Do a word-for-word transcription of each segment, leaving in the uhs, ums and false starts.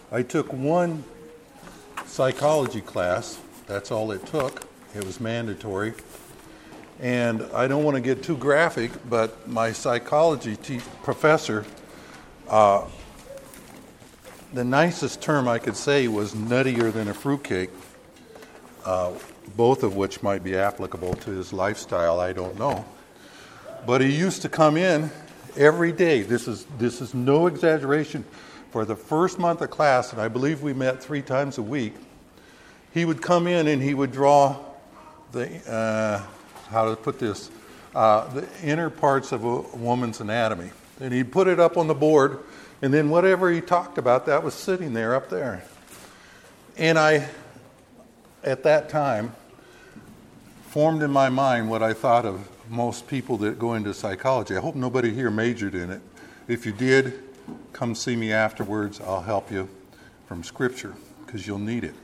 I took one psychology class. That's all it took. It was mandatory. And I don't want to get too graphic, but my psychology te- professor, uh, the nicest term I could say was nuttier than a fruitcake, uh, both of which might be applicable to his lifestyle, I don't know. But he used to come in every day. This is this is no exaggeration. For the first month of class, and I believe we met three times a week, he would come in and he would draw the, uh, how to put this, uh, the inner parts of a woman's anatomy. And he'd put it up on the board, and then whatever he talked about, that was sitting there up there. And I, at that time, formed in my mind what I thought of most people that go into psychology. I hope nobody here majored in it. If you did, come see me afterwards. I'll help you from Scripture because you'll need it.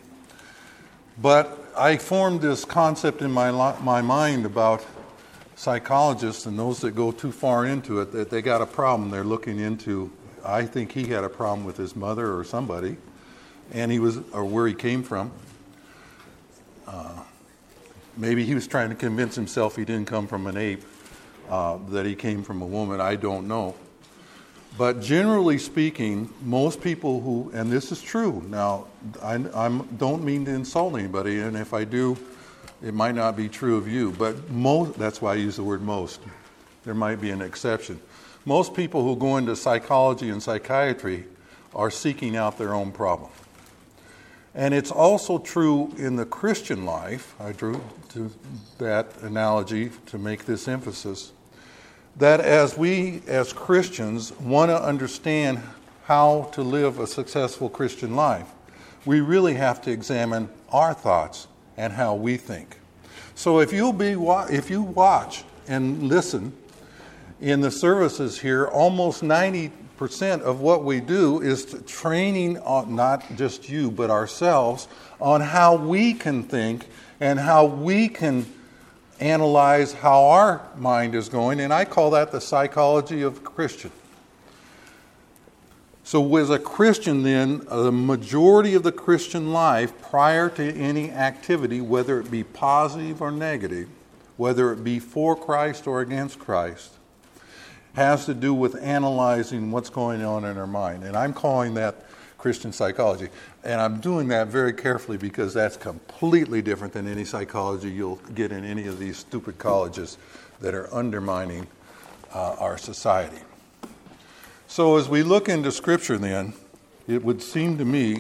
But I formed this concept in my my mind about psychologists and those that go too far into it, that they got a problem they're looking into. I think he had a problem with his mother or somebody, and he was, or where he came from. Uh, maybe he was trying to convince himself he didn't come from an ape, uh, that he came from a woman. I don't know. But generally speaking, most people who, and this is true, now I I'm, don't mean to insult anybody, and if I do, it might not be true of you, but most, that's why I use the word most. There might be an exception. Most people who go into psychology and psychiatry are seeking out their own problem. And it's also true in the Christian life, I drew to that analogy to make this emphasis, that as we, as Christians, want to understand how to live a successful Christian life, we really have to examine our thoughts and how we think. So if you'll be, if you watch and listen in the services here, almost ninety percent of what we do is training on, not just you, but ourselves, on how we can think and how we can analyze how our mind is going, and I call that the psychology of a Christian. So as a Christian then, the majority of the Christian life prior to any activity, whether it be positive or negative, whether it be for Christ or against Christ, has to do with analyzing what's going on in our mind. And I'm calling that Christian psychology. And I'm doing that very carefully because that's completely different than any psychology you'll get in any of these stupid colleges that are undermining uh, our society. So as we look into Scripture then, it would seem to me,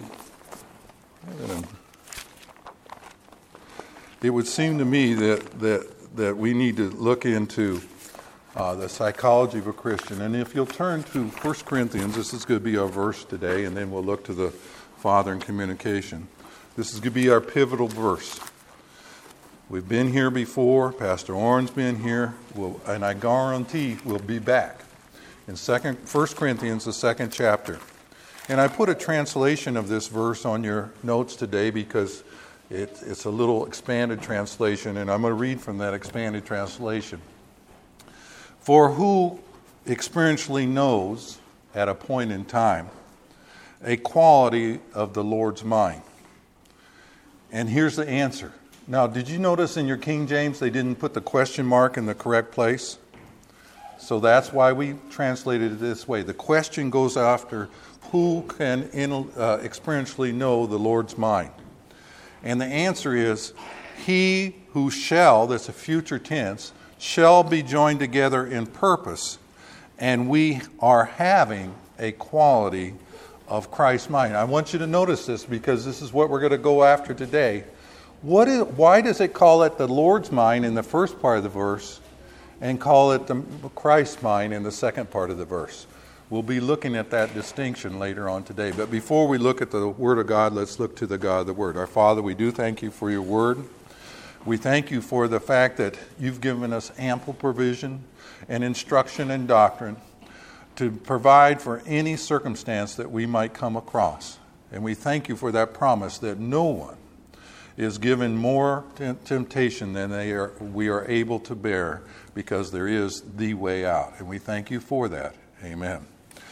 it would seem to me that that, that we need to look into Uh, the psychology of a Christian. And if you'll turn to First Corinthians, this is going to be our verse today, and then we'll look to the Father in communication. This is going to be our pivotal verse. We've been here before. Pastor Orrin's been here. We'll, and I guarantee we'll be back. In second, First Corinthians, the second chapter. And I put a translation of this verse on your notes today because it, it's a little expanded translation, and I'm going to read from that expanded translation. For who experientially knows at a point in time a quality of the Lord's mind? And here's the answer. Now, did you notice in your King James they didn't put the question mark in the correct place? So that's why we translated it this way. The question goes after who can in, uh, experientially know the Lord's mind? And the answer is he who shall, that's a future tense, shall be joined together in purpose, and we are having a quality of Christ's mind. I want you to notice this because this is what we're going to go after today. What is, why does it call it the Lord's mind in the first part of the verse and call it the Christ's mind in the second part of the verse? We'll be looking at that distinction later on today. But before we look at the Word of God, let's look to the God of the Word. Our Father, we do thank you for your Word. We thank you for the fact that you've given us ample provision and instruction and doctrine to provide for any circumstance that we might come across. And we thank you for that promise that no one is given more temptation than they are, we are able to bear, because there is the way out. And we thank you for that. Amen.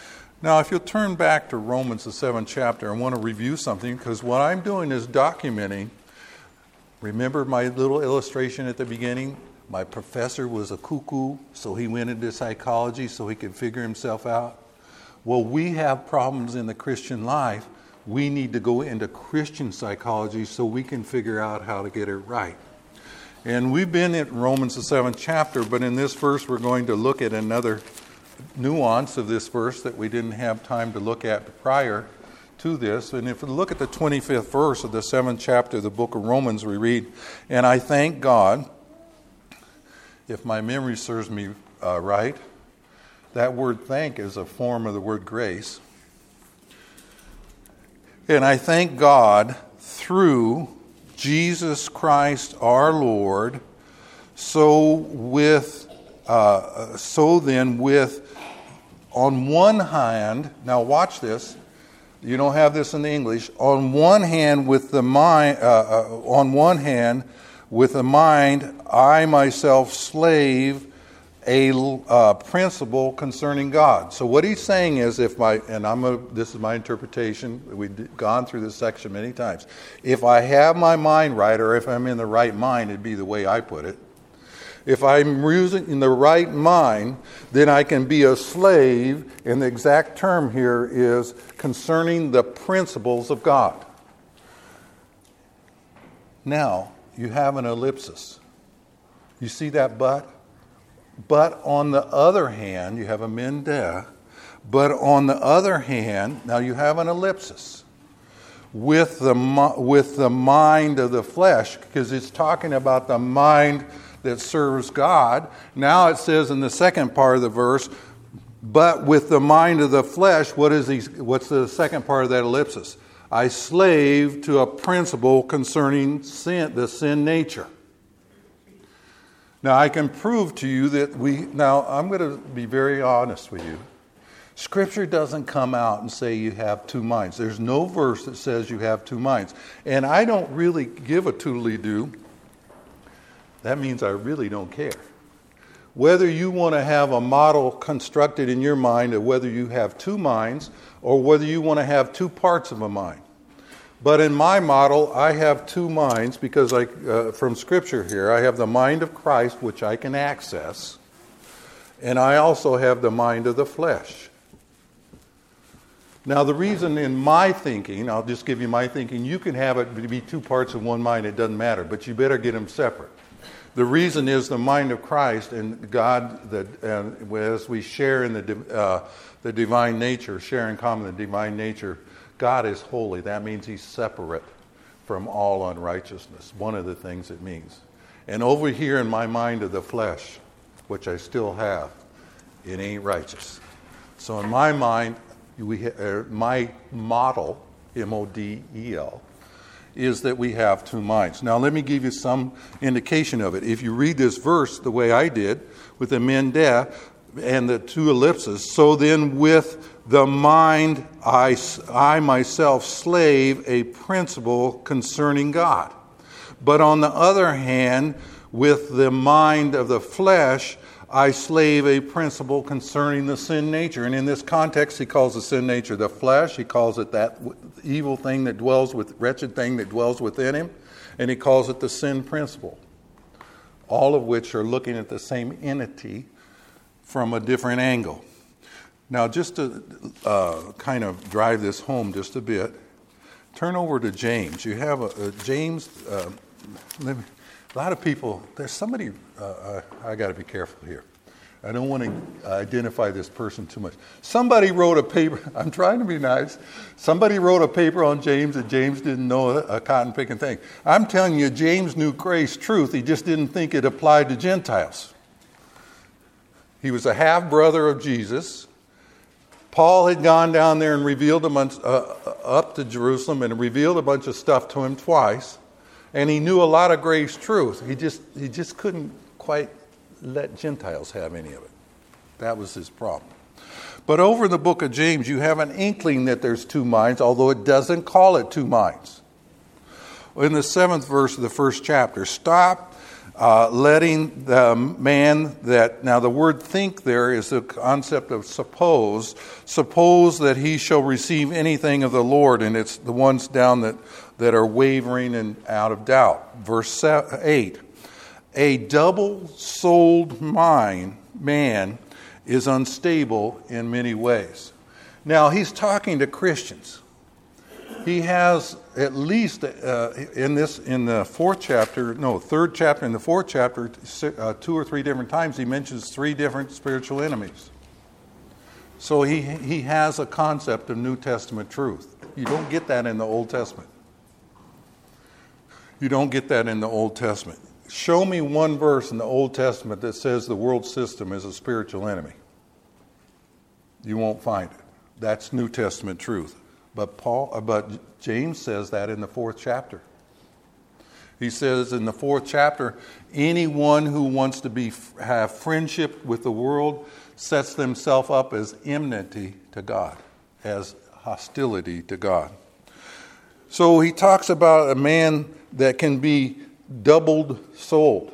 Now, if you'll turn back to Romans, the seventh chapter, I want to review something, because what I'm doing is documenting. Remember my little illustration at the beginning? My professor was a cuckoo, so he went into psychology so he could figure himself out. Well, we have problems in the Christian life. We need to go into Christian psychology so we can figure out how to get it right. And we've been at Romans, the seventh chapter, but in this verse we're going to look at another nuance of this verse that we didn't have time to look at prior to this. And if we look at the twenty-fifth verse of the seventh chapter of the book of Romans, we read, "And I thank God," if my memory serves me uh, right, that word thank is a form of the word grace. "And I thank God through Jesus Christ our Lord, so with uh, so then with on one hand," now watch this, you don't have this in the English, "on one hand with the mind, uh, uh, on one hand with the mind, I myself slave a uh, principle concerning God." So what he's saying is, if my, and I'm a, this is my interpretation, we've gone through this section many times. If I have my mind right, or if I'm in the right mind, it'd be the way I put it. If I'm using in the right mind, then I can be a slave, and the exact term here is concerning the principles of God. Now, you have an ellipsis. You see that but? But on the other hand, you have a mendeh. But on the other hand, now you have an ellipsis. With the, with the mind of the flesh, because it's talking about the mind that serves God. Now it says in the second part of the verse, but with the mind of the flesh, what is he, what's the second part of that ellipsis? I slave to a principle concerning sin, the sin nature. Now I can prove to you that we, now I'm going to be very honest with you. Scripture doesn't come out and say you have two minds. There's no verse that says you have two minds. And I don't really give a toodly-doo. That means I really don't care. Whether you want to have a model constructed in your mind of whether you have two minds or whether you want to have two parts of a mind. But in my model, I have two minds because I, uh, from Scripture here, I have the mind of Christ, which I can access, and I also have the mind of the flesh. Now, the reason in my thinking, I'll just give you my thinking, you can have it be two parts of one mind, it doesn't matter, but you better get them separate. The reason is the mind of Christ and God, that uh, as we share in the uh, the divine nature, share in common the divine nature, God is holy. That means he's separate from all unrighteousness. One of the things it means. And over here in my mind of the flesh, which I still have, it ain't righteous. So in my mind, we ha- uh, my model, M O D E L, is that we have two minds. Now let me give you some indication of it. If you read this verse the way I did, with the mendeh and the two ellipses, so then with the mind I, I myself slave a principle concerning God. But on the other hand, with the mind of the flesh, I slave a principle concerning the sin nature. And in this context, he calls the sin nature the flesh. He calls it that evil thing that dwells with, wretched thing that dwells within him. And he calls it the sin principle. All of which are looking at the same entity from a different angle. Now, just to uh, kind of drive this home just a bit, turn over to James. You have a, a James, uh, let me, a lot of people, there's somebody, uh, I, I got to be careful here. I don't want to identify this person too much. Somebody wrote a paper, I'm trying to be nice. Somebody wrote a paper on James that James didn't know a, a cotton picking thing. I'm telling you, James knew grace, truth. He just didn't think it applied to Gentiles. He was a half-brother of Jesus. Paul had gone down there and revealed a bunch, uh, up to Jerusalem and revealed a bunch of stuff to him twice. And he knew a lot of grace truth. He just he just couldn't quite let Gentiles have any of it. That was his problem. But over in the book of James, you have an inkling that there's two minds, although it doesn't call it two minds. In the seventh verse of the first chapter, stop Uh, letting the man that, now the word think there is the concept of suppose, suppose that he shall receive anything of the Lord, and it's the ones down that, that are wavering and out of doubt. Verse eight, a double-souled mind, man is unstable in many ways. Now he's talking to Christians. He has at least uh, in this in the fourth chapter, no, third chapter, in the fourth chapter, uh, two or three different times he mentions three different spiritual enemies. So he he has a concept of New Testament truth. You don't get that in the Old Testament. You don't get that in the Old Testament. Show me one verse in the Old Testament that says the world system is a spiritual enemy. You won't find it. That's New Testament truth. But Paul, but James says that in the fourth chapter. He says in the fourth chapter, anyone who wants to be have friendship with the world sets themselves up as enmity to God, as hostility to God. So he talks about a man that can be doubled-souled.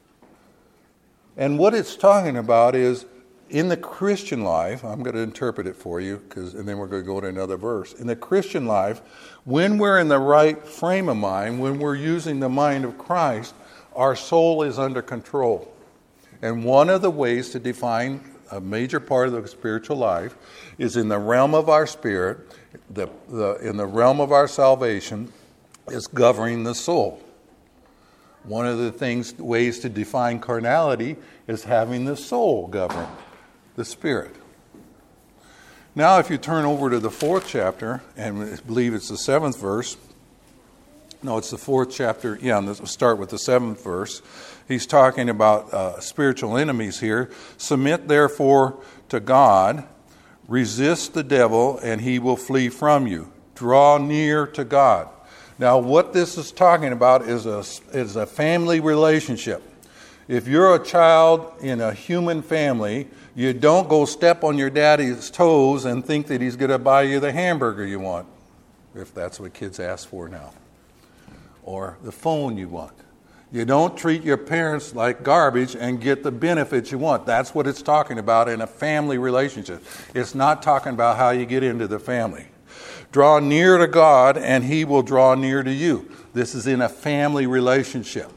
And what it's talking about is, in the Christian life, I'm going to interpret it for you, because, and then we're going to go to another verse. In the Christian life, when we're in the right frame of mind, when we're using the mind of Christ, our soul is under control. And one of the ways to define a major part of the spiritual life is in the realm of our spirit, the, the, in the realm of our salvation, is governing the soul. One of the things, ways to define carnality is having the soul govern the spirit. Now, if you turn over to the fourth chapter, and I believe it's the seventh verse. No, it's the fourth chapter. Yeah, and let's start with the seventh verse. He's talking about uh, spiritual enemies here. Submit therefore to God, resist the devil, and he will flee from you. Draw near to God. Now, what this is talking about is a, is a family relationship. If you're a child in a human family, you don't go step on your daddy's toes and think that he's going to buy you the hamburger you want, if that's what kids ask for now, or the phone you want. You don't treat your parents like garbage and get the benefits you want. That's what it's talking about in a family relationship. It's not talking about how you get into the family. Draw near to God, and he will draw near to you. This is in a family relationship.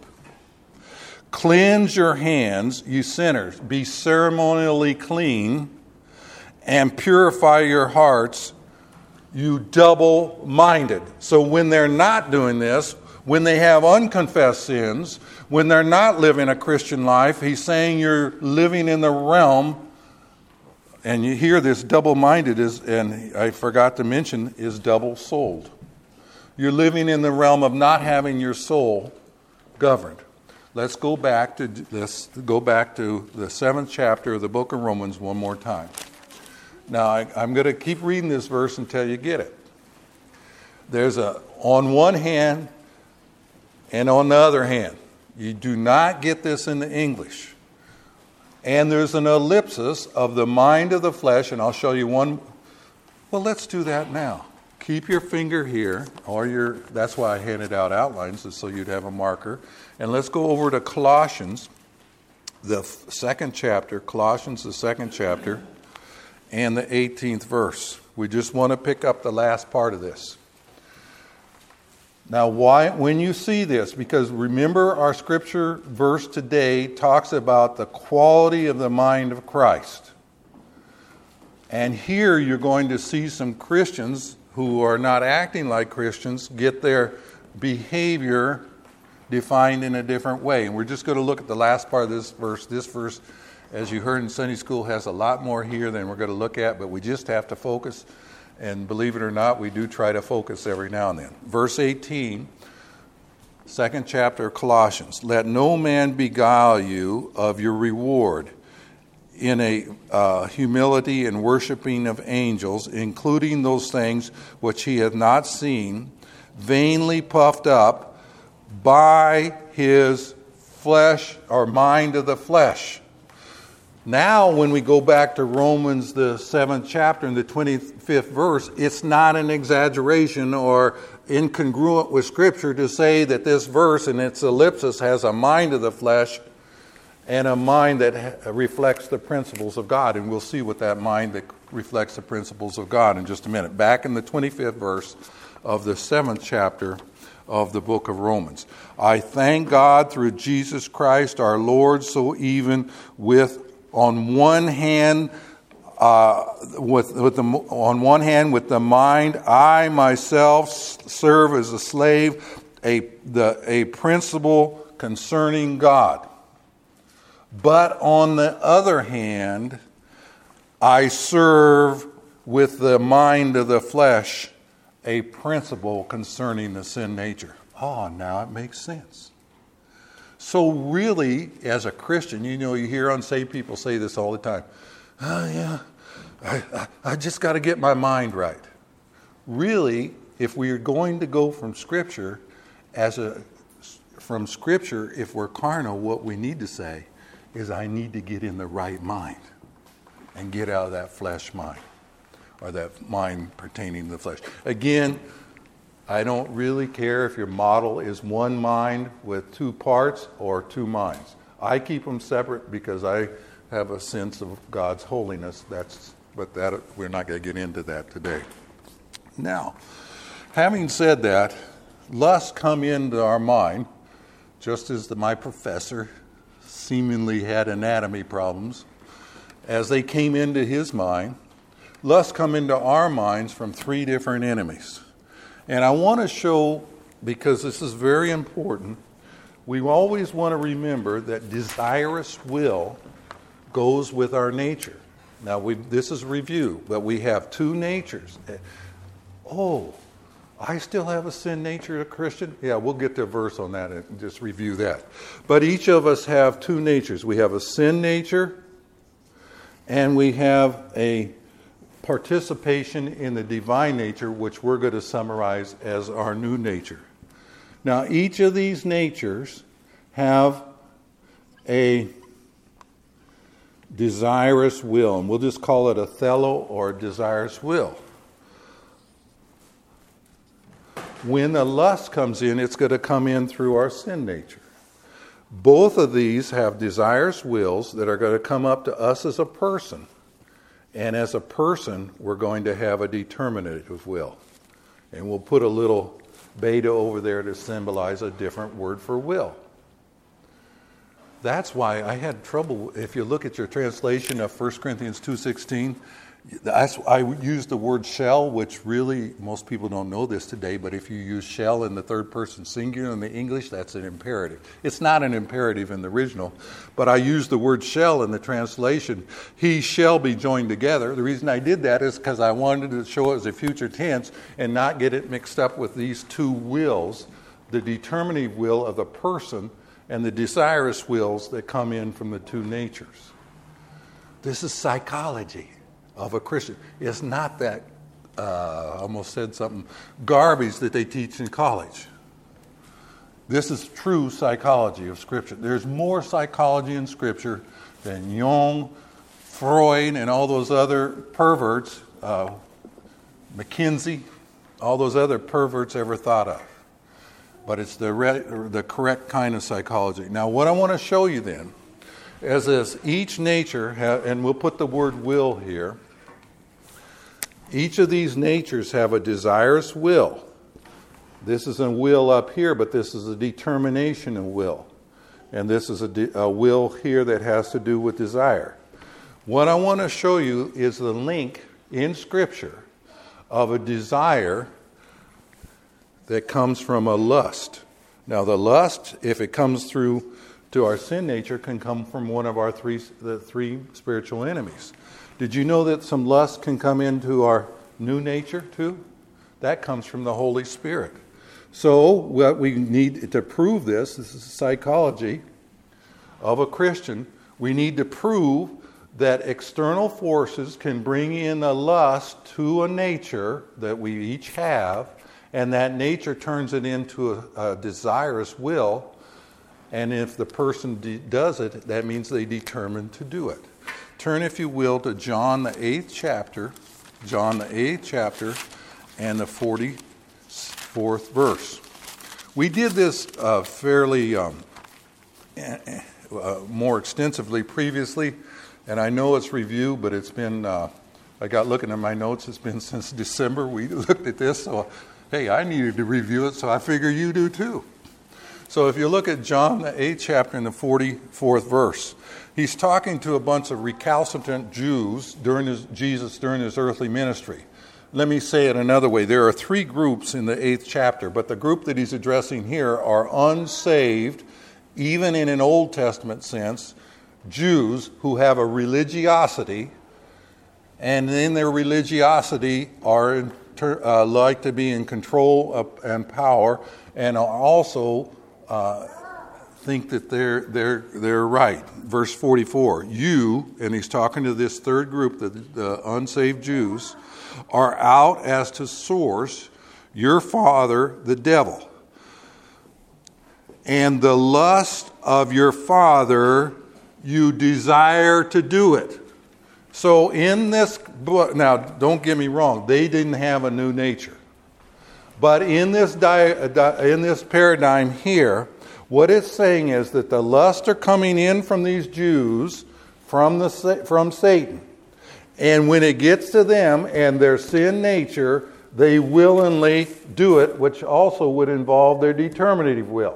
Cleanse your hands, you sinners. Be ceremonially clean, and purify your hearts, you double-minded. So when they're not doing this, when they have unconfessed sins, when they're not living a Christian life, he's saying you're living in the realm. And you hear this double-minded is, and I forgot to mention, is double-souled. You're living in the realm of not having your soul governed. Let's go back to this. Go back to the seventh chapter of the book of Romans one more time. Now, I, I'm going to keep reading this verse until you get it. There's a on one hand and on the other hand. You do not get this in the English. And there's an ellipsis of the mind of the flesh, and I'll show you one. Well, let's do that now. Keep your finger here, or your, that's why I handed out outlines, is so you'd have a marker. And let's go over to Colossians, the f- second chapter, Colossians, the second chapter, and the eighteenth verse. We just want to pick up the last part of this. Now, why, when you see this, because remember our scripture verse today talks about the quality of the mind of Christ. And here you're going to see some Christians who are not acting like Christians get their behavior defined in a different way. And we're just going to look at the last part of this verse. This verse, as you heard in Sunday school, has a lot more here than we're going to look at, but we just have to focus. And believe it or not, we do try to focus every now and then. Verse eighteen, second chapter of Colossians. Let no man beguile you of your reward in a uh, humility and worshiping of angels, including those things which he hath not seen, vainly puffed up by his flesh or mind of the flesh. Now, when we go back to Romans, the seventh chapter and the twenty-fifth verse, it's not an exaggeration or incongruent with Scripture to say that this verse in its ellipsis has a mind of the flesh and a mind that reflects the principles of God. And we'll see what that mind that reflects the principles of God in just a minute. Back in the twenty-fifth verse of the seventh chapter of the book of Romans. I thank God through Jesus Christ our Lord, so even with on one hand, uh, with, with the, on one hand with the mind, I myself serve as a slave, a, the, a principle concerning God. But on the other hand, I serve with the mind of the flesh a principle concerning the sin nature. Oh, now it makes sense. So really, as a Christian, you know, you hear unsaved people say this all the time. Oh, yeah, I, I, I just got to get my mind right. Really, if we are going to go from Scripture, as a from Scripture, if we're carnal, what we need to say is, I need to get in the right mind and get out of that flesh mind, or that mind pertaining to the flesh. Again, I don't really care if your model is one mind with two parts or two minds. I keep them separate because I have a sense of God's holiness. That's, but that we're not going to get into that today. Now, having said that, lusts come into our mind, just as the, my professor seemingly had anatomy problems. As they came into his mind, lusts come into our minds from three different enemies. And I want to show, because this is very important, we always want to remember that desirous will goes with our nature. Now, we this is review, but we have two natures. Oh, I still have a sin nature, a Christian? Yeah, we'll get to a verse on that and just review that. But each of us have two natures. We have a sin nature, and we have a participation in the divine nature, which we're going to summarize as our new nature. Now, each of these natures have a desirous will, and we'll just call it a thelo or desirous will. When a lust comes in, it's going to come in through our sin nature. Both of these have desirous wills that are going to come up to us as a person. And as a person, we're going to have a determinative will. And we'll put a little beta over there to symbolize a different word for will. That's why I had trouble. If you look at your translation of First Corinthians two sixteen, that's, I used the word shall, which really, most people don't know this today, but if you use shall in the third person singular in the English, that's an imperative. It's not an imperative in the original, but I used the word shall in the translation. He shall be joined together. The reason I did that is because I wanted to show it as a future tense and not get it mixed up with these two wills, the determinative will of the person and the desirous wills that come in from the two natures. This is psychology of a Christian. It's not that, uh, I almost said something, garbage that they teach in college. This is true psychology of Scripture. There's more psychology in Scripture than Jung, Freud, and all those other perverts, uh, McKinsey, all those other perverts ever thought of. But it's the, re- the correct kind of psychology. Now, what I want to show you then is this: each nature, ha- and we'll put the word will here, each of these natures have a desirous will. This is a will up here, but this is a determination of will. And this is a, de- a will here that has to do with desire. What I want to show you is the link in Scripture of a desire that comes from a lust. Now, the lust, if it comes through to our sin nature, can come from one of our three the three spiritual enemies. Did you know that some lust can come into our new nature too? That comes from the Holy Spirit. So what we need to prove this, this is psychology of a Christian, we need to prove that external forces can bring in a lust to a nature that we each have, and that nature turns it into a, a desirous will. And if the person de- does it, that means they determine to do it. turn, if you will, to John the eighth chapter, John the eighth chapter, and the forty-fourth verse. We did this uh, fairly um, uh, more extensively previously, and I know it's review, but it's been, uh, I got looking at my notes, it's been since December we looked at this, so hey, I needed to review it, so I figure you do too. So if you look at John the eighth chapter and the forty-fourth verse, he's talking to a bunch of recalcitrant Jews during his, Jesus during his earthly ministry. Let me say it another way. There are three groups in the eighth chapter, but the group that he's addressing here are unsaved, even in an Old Testament sense, Jews who have a religiosity, and in their religiosity are in, uh, like to be in control of, and power, and are also uh, think that they're they're they're right. Verse forty-four, you, and he's talking to this third group, the, the unsaved Jews, are out as to source your father, the devil, and the lust of your father you desire to do it. So in this book, now don't get me wrong, they didn't have a new nature. But in this di- in this paradigm here, what it's saying is that the lusts are coming in from these Jews, from the from Satan. And when it gets to them and their sin nature, they willingly do it, which also would involve their determinative will.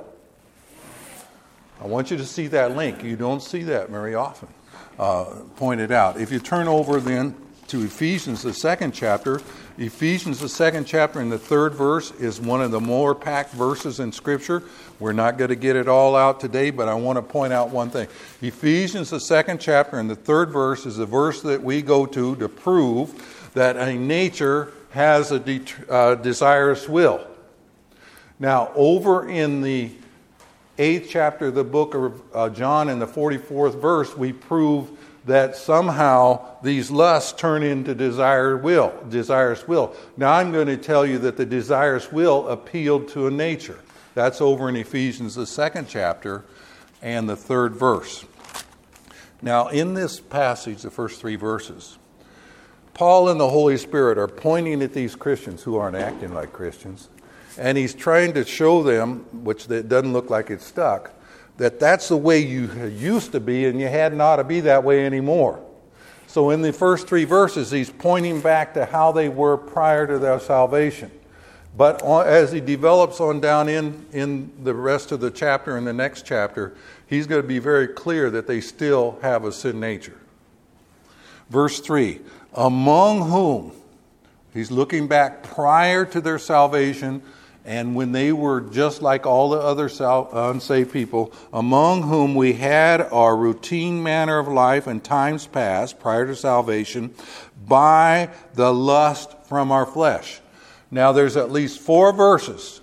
I want you to see that link. You don't see that very often uh, pointed out. If you turn over then to Ephesians, the second chapter, Ephesians, the second chapter and the third verse is one of the more packed verses in Scripture. We're not going to get it all out today, but I want to point out one thing. Ephesians, the second chapter and the third verse is the verse that we go to to prove that a nature has a de- uh, desirous will. Now, over in the eighth chapter of the book of uh, John in the forty-fourth verse, we prove that somehow these lusts turn into desired will, desirous will. Now I'm going to tell you that the desirous will appealed to a nature. That's over in Ephesians, the second chapter and the third verse. Now in this passage, the first three verses, Paul and the Holy Spirit are pointing at these Christians who aren't acting like Christians, and he's trying to show them, which it doesn't look like it's stuck, that that's the way you used to be and you hadn't ought to be that way anymore. So in the first three verses, he's pointing back to how they were prior to their salvation. But as he develops on down in, in the rest of the chapter and the next chapter, he's going to be very clear that they still have a sin nature. Verse three, among whom, he's looking back prior to their salvation, and when they were just like all the other unsaved people, among whom we had our routine manner of life in times past, prior to salvation, by the lust from our flesh. Now there's at least four verses.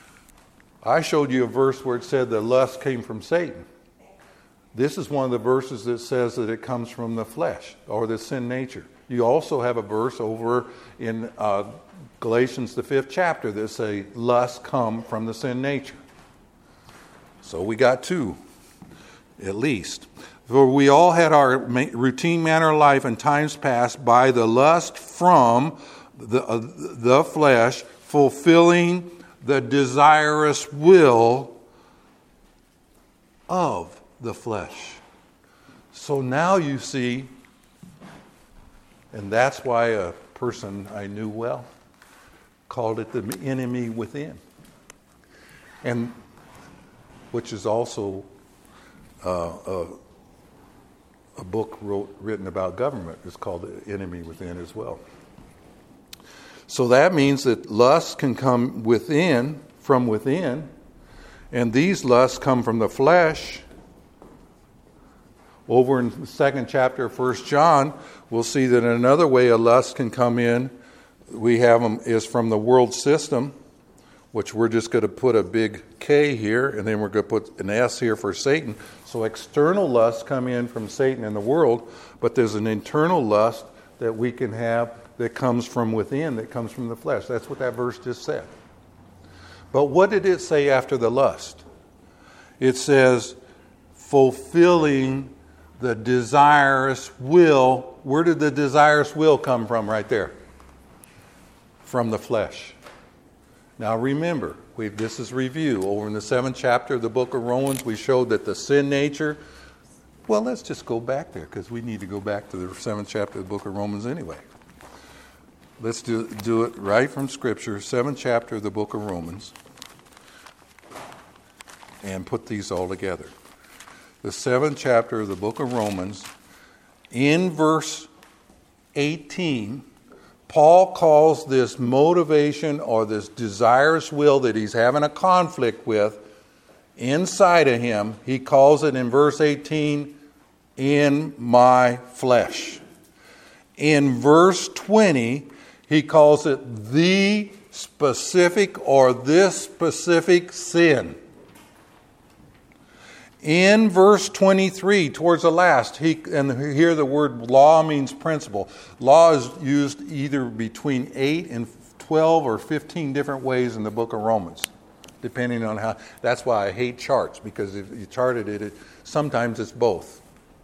I showed you a verse where it said the lust came from Satan. This is one of the verses that says that it comes from the flesh, or the sin nature. You also have a verse over in uh, Galatians, the fifth chapter, that say lust come from the sin nature. So we got two, at least. For we all had our routine manner of life in times past by the lust from the, uh, the flesh, fulfilling the desirous will of the flesh. So now you see, and that's why a person I knew well called it the enemy within, and which is also uh, a, a book wrote, written about government is called the enemy within as well. So that means that lust can come within, from within, and these lusts come from the flesh. Over in the second chapter of First John, we'll see that another way a lust can come in, we have them, is from the world system, which we're just going to put a big K here, and then we're going to put an S here for Satan. So external lusts come in from Satan and the world, but there's an internal lust that we can have that comes from within, that comes from the flesh. That's what that verse just said. But what did it say after the lust? It says, fulfilling the desirous will. Where did the desirous will come from right there? From the flesh. Now remember, we this is review. Over in the seventh chapter of the book of Romans, we showed that the sin nature. Well, let's just go back there because we need to go back to the seventh chapter of the book of Romans anyway. Let's do, do it right from Scripture, seventh chapter of the book of Romans, and put these all together. The seventh chapter of the book of Romans, in verse eighteen, Paul calls this motivation or this desirous will that he's having a conflict with inside of him, he calls it in verse eighteen, in my flesh. In verse twenty, he calls it the specific or this specific sin. In verse twenty-three, towards the last, he, and here the word law means principle. Law is used either between eight and twelve or fifteen different ways in the book of Romans, depending on how. That's why I hate charts, because if you charted it, it sometimes it's both.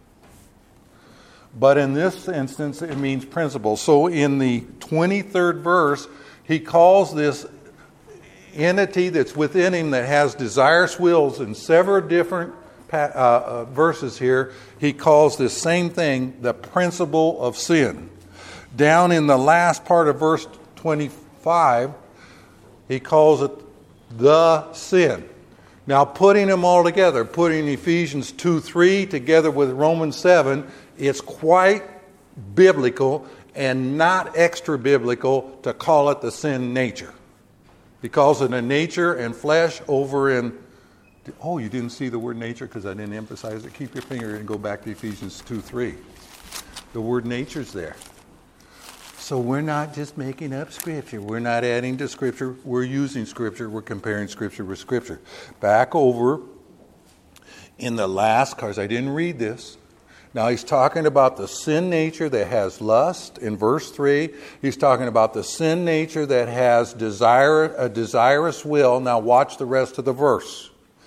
But in this instance, it means principle. So in the twenty-third verse, he calls this entity that's within him that has desirous wills in several different uh, uh, verses here. He calls this same thing the principle of sin. Down in the last part of verse twenty-five, he calls it the sin. Now, putting them all together, putting Ephesians two three together with Romans seven, it's quite biblical and not extra biblical to call it the sin nature. He calls it a nature and flesh over in... Oh, you didn't see the word nature because I didn't emphasize it. Keep your finger and go back to Ephesians two three. The word nature's there. So we're not just making up Scripture. We're not adding to Scripture. We're using Scripture. We're comparing Scripture with Scripture. Back over in the last, because I didn't read this. Now he's talking about the sin nature that has lust in verse three. He's talking about the sin nature that has desire, a desirous will. Now watch the rest of the verse.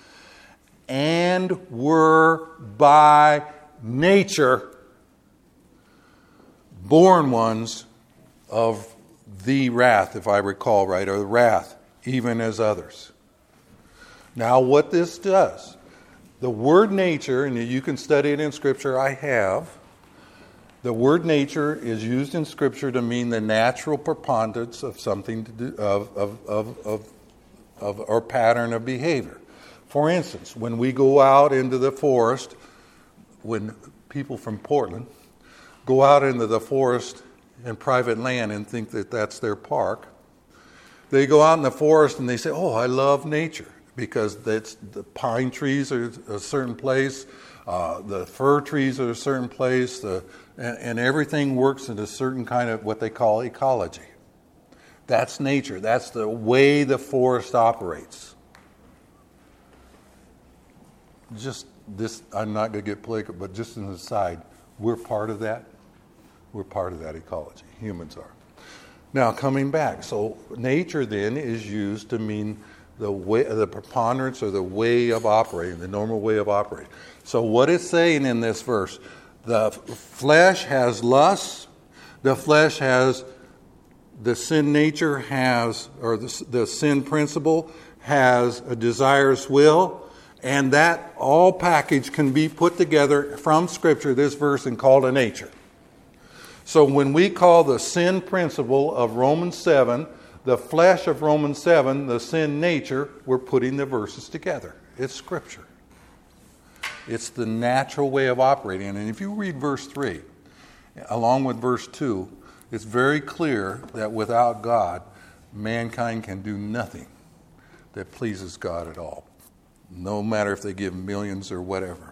And were by nature born ones of the wrath, if I recall right, or the wrath, even as others. Now what this does, the word nature, and you can study it in Scripture, I have. The word nature is used in Scripture to mean the natural preponderance of something to do, of, of, of, of, of or pattern of behavior. For instance, when we go out into the forest, when people from Portland go out into the forest and private land and think that that's their park, they go out in the forest and they say, oh, I love nature. Because that's, the pine trees are a certain place, uh, the fir trees are a certain place, the, and, and everything works in a certain kind of what they call ecology. That's nature. That's the way the forest operates. Just this, I'm not going to get political, but just an aside, we're part of that. We're part of that ecology. Humans are. Now, coming back. So nature then is used to mean the way, the preponderance or the way of operating, the normal way of operating. So what it's saying in this verse, the flesh has lust, the flesh has, the sin nature has, or the, the sin principle has a desirous will, and that all package can be put together from Scripture, this verse, and called a nature. So when we call the sin principle of Romans seven, the flesh of Romans seven, the sin nature, we're putting the verses together. It's Scripture. It's the natural way of operating. And if you read verse three, along with verse two, it's very clear that without God, mankind can do nothing that pleases God at all. No matter if they give millions or whatever.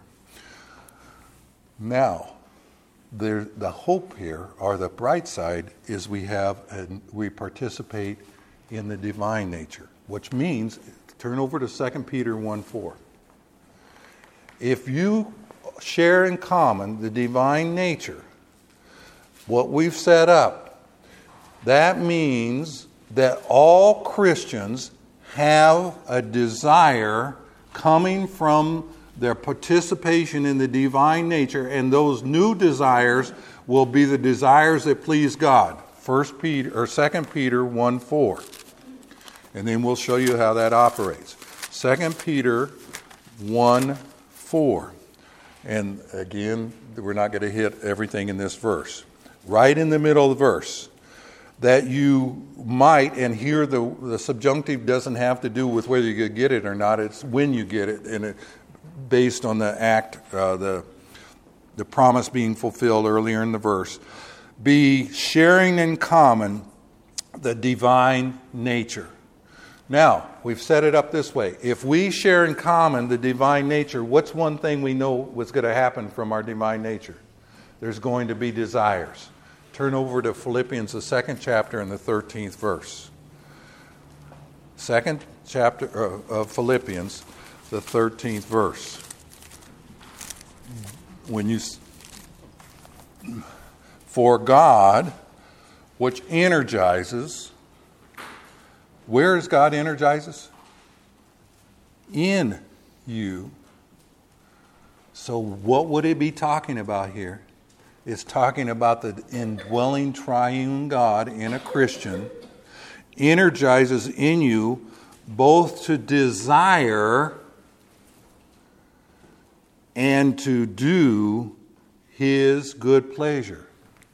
Now, there, the hope here, or the bright side, is we have and we participate in the divine nature, which means, turn over to Second Peter one four. If you share in common the divine nature, what we've set up, that means that all Christians have a desire coming from their participation in the divine nature, and those new desires will be the desires that please God. First Peter or Second Peter one four. And then we'll show you how that operates. Second Peter one four. And again, we're not going to hit everything in this verse. Right in the middle of the verse. That you might, and here the, the subjunctive doesn't have to do with whether you get it or not, it's when you get it, and it based on the act, uh, the, the promise being fulfilled earlier in the verse. Be sharing in common the divine nature. Now, we've set it up this way. If we share in common the divine nature, what's one thing we know what's going to happen from our divine nature? There's going to be desires. Turn over to Philippians, the second chapter and the thirteenth verse. Second chapter of Philippians, the thirteenth verse. When you, for God, which energizes, where does God energizes? In you. So what would it be talking about here? It's talking about the indwelling triune God in a Christian, energizes in you both to desire and to do His good pleasure.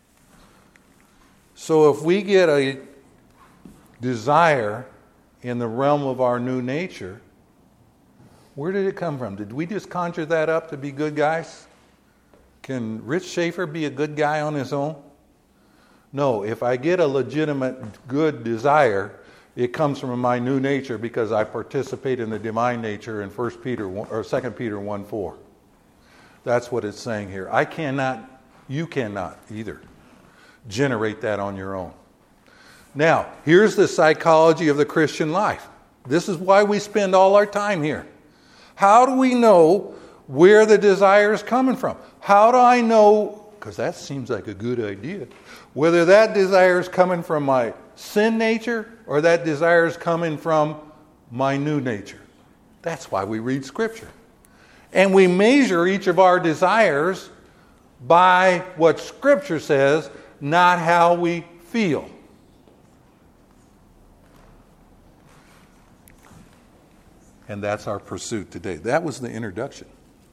So if we get a desire in the realm of our new nature, where did it come from? Did we just conjure that up to be good guys? Can Rich Schaefer be a good guy on his own? No, if I get a legitimate good desire, it comes from my new nature because I participate in the divine nature in First Peter or Second Peter one four. That's what it's saying here. I cannot, you cannot either generate that on your own. Now, here's the psychology of the Christian life. This is why we spend all our time here. How do we know where the desire is coming from? How do I know, because that seems like a good idea, whether that desire is coming from my sin nature or that desire is coming from my new nature? That's why we read Scripture. And we measure each of our desires by what Scripture says, not how we feel. And that's our pursuit today. That was the introduction.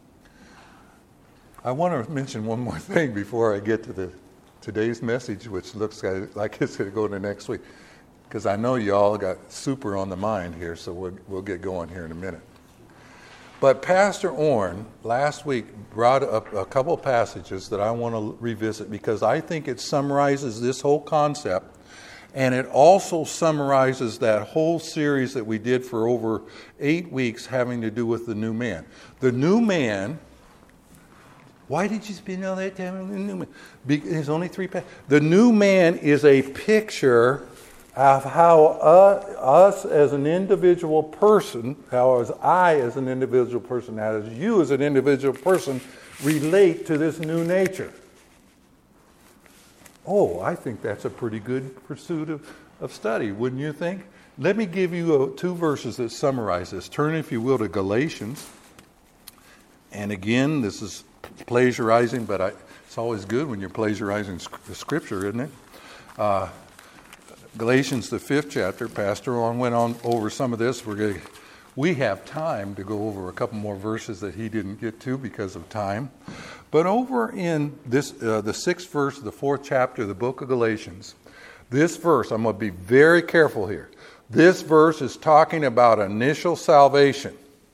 I want to mention one more thing before I get to the today's message, which looks like it's going to go to next week, because I know you all got super on the mind here, so we'll, we'll get going here in a minute. But Pastor Orn last week brought up a couple passages that I want to revisit because I think it summarizes this whole concept, and it also summarizes that whole series that we did for over eight weeks having to do with the new man. The new man. Why did you spend all that time on the new man? There's only three passages. The new man is a picture of how uh, us as an individual person, how as I as an individual person, how as you as an individual person relate to this new nature. Oh, I think that's a pretty good pursuit of, of study, wouldn't you think? Let me give you a, two verses that summarize this. Turn, if you will, to Galatians. And again, this is plagiarizing, but I, it's always good when you're plagiarizing the Scripture, isn't it? Uh, Galatians, the fifth chapter. Pastor on went on over some of this. We're going we have time to go over a couple more verses that he didn't get to because of time. But over in this, uh, the sixth verse of the fourth chapter of the book of Galatians, this verse, I'm going to be very careful here. This verse is talking about initial salvation.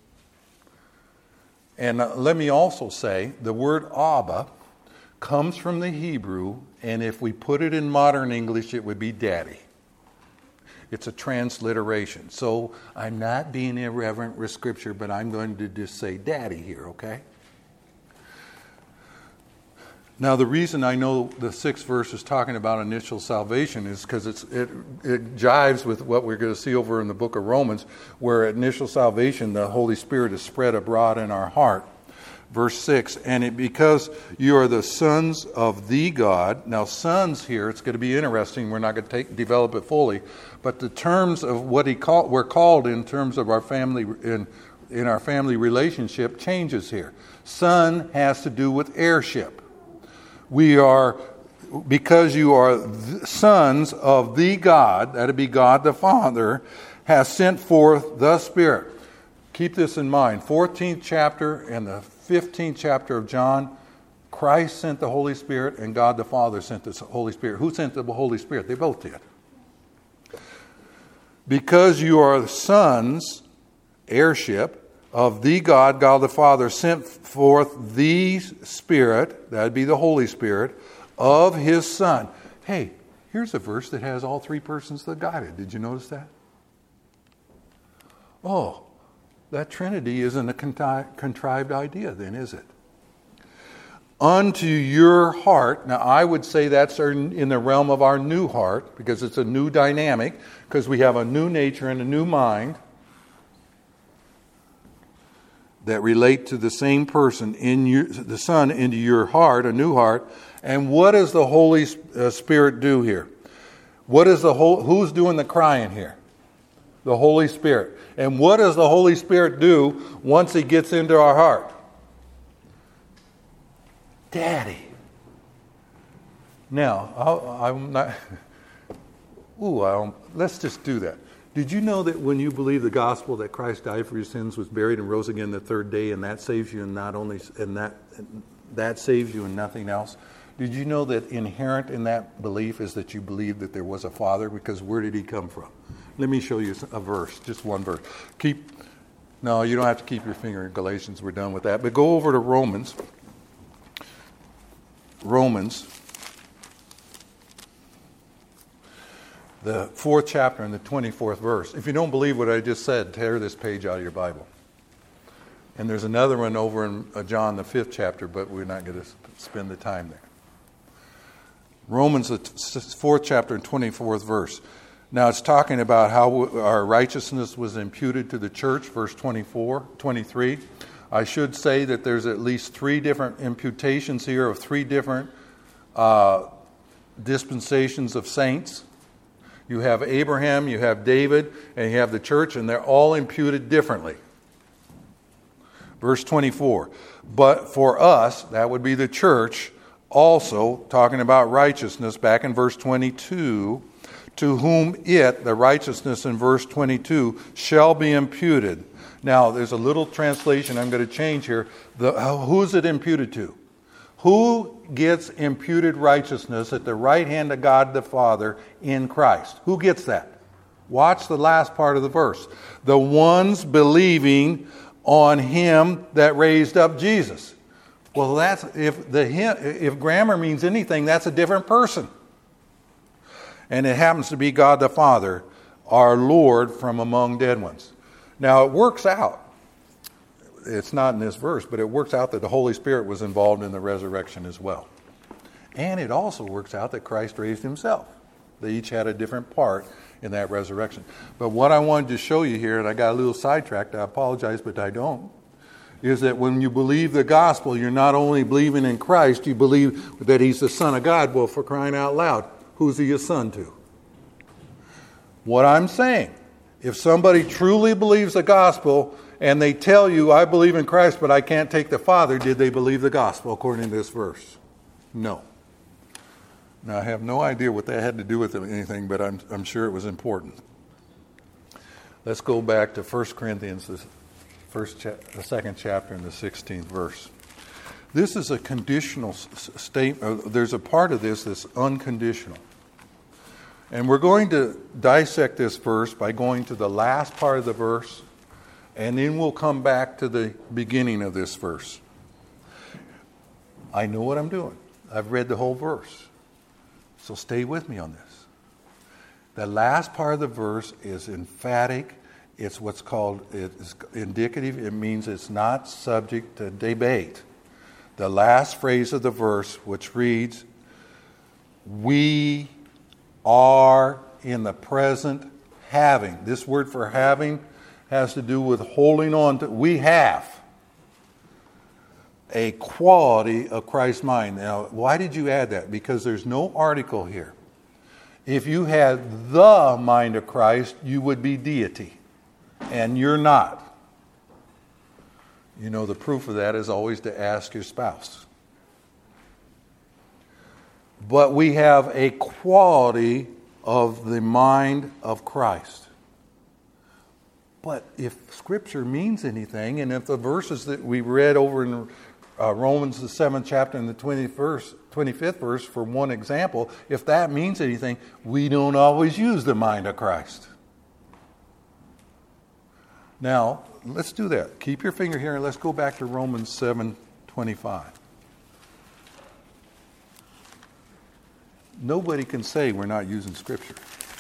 And uh, let me also say, the word Abba comes from the Hebrew, and if we put it in modern English, it would be daddy. It's a transliteration. So I'm not being irreverent with Scripture, but I'm going to just say daddy here, okay? Now, the reason I know the sixth verse is talking about initial salvation is because it's it, it jives with what we're going to see over in the book of Romans, where at initial salvation, the Holy Spirit is spread abroad in our heart. Verse six, and it because you are the sons of the God. Now, sons here, it's going to be interesting. We're not going to take, develop it fully. But the terms of what he call, we're called in terms of our family in in our family relationship changes here. Son has to do with heirship. We are, because you are the sons of the God, that would be God the Father, has sent forth the Spirit. Keep this in mind. fourteenth chapter and the fifteenth chapter of John, Christ sent the Holy Spirit and God the Father sent the Holy Spirit. Who sent the Holy Spirit? They both did. Because you are sons, heirship, of the God, God the Father, sent forth the Spirit, that would be the Holy Spirit, of His Son. Hey, here's a verse that has all three persons of the Godhead. Did you notice that? Oh, that Trinity isn't a contri- contrived idea then, is it? Unto your heart. Now, I would say that's in the realm of our new heart, because it's a new dynamic, because we have a new nature and a new mind that relate to the same person, in your, the Son, into your heart, a new heart. And what does the Holy Spirit do here? What is the whole, who's doing the crying here? The Holy Spirit. And what does the Holy Spirit do once He gets into our heart? Daddy. Now, I'll, I'm not. Ooh, I'll, let's just do that. Did you know that when you believe the gospel that Christ died for your sins, was buried, and rose again the third day, and that saves you, and not only and that that saves you and nothing else? Did you know that inherent in that belief is that you believe that there was a Father? Because where did He come from? Let me show you a verse, just one verse. Keep. No, you don't have to keep your finger in Galatians. We're done with that. But go over to Romans. Romans, the fourth chapter and the twenty-fourth verse. If you don't believe what I just said, tear this page out of your Bible. And there's another one over in John, the fifth chapter, but we're not going to spend the time there. Romans, the fourth chapter and twenty-fourth verse. Now it's talking about how our righteousness was imputed to the church, verse twenty-four, twenty-three. I should say that there's at least three different imputations here of three different uh, dispensations of saints. You have Abraham, you have David, and you have the church, and they're all imputed differently. Verse twenty-four. But for us, that would be the church, also talking about righteousness back in verse twenty-two, to whom it, the righteousness in verse twenty-two, shall be imputed. Now, there's a little translation I'm going to change here. The, who's it imputed to? Who gets imputed righteousness at the right hand of God the Father in Christ? Who gets that? Watch the last part of the verse. The ones believing on Him that raised up Jesus. Well, that's if the if grammar means anything, that's a different person. And it happens to be God the Father, our Lord from among dead ones. Now, it works out. It's not in this verse, but it works out that the Holy Spirit was involved in the resurrection as well. And it also works out that Christ raised Himself. They each had a different part in that resurrection. But what I wanted to show you here, and I got a little sidetracked, I apologize, but I don't, is that when you believe the gospel, you're not only believing in Christ, you believe that He's the Son of God. Well, for crying out loud, who's He a son to? What I'm saying, if somebody truly believes the gospel and they tell you, I believe in Christ, but I can't take the Father, did they believe the gospel according to this verse? No. Now, I have no idea what that had to do with anything, but I'm, I'm sure it was important. Let's go back to First Corinthians, the, first cha- the second chapter and the sixteenth verse. This is a conditional statement. There's a part of this that's unconditional. And we're going to dissect this verse by going to the last part of the verse, and then we'll come back to the beginning of this verse. I know what I'm doing. I've read the whole verse. So stay with me on this. The last part of the verse is emphatic. It's what's called it's indicative. It means it's not subject to debate. The last phrase of the verse, which reads, we are in the present having. This word for having has to do with holding on to. We have a quality of Christ's mind. Now, why did you add that? Because there's no article here. If you had the mind of Christ, you would be deity. And you're not. You know, the proof of that is always to ask your spouse. But we have a quality of the mind of Christ. But if Scripture means anything, and if the verses that we read over in uh, Romans, the seventh chapter and the twenty-fifth verse, for one example, if that means anything, we don't always use the mind of Christ. Now, let's do that. Keep your finger here and let's go back to Romans seven twenty-five. Nobody can say we're not using Scripture.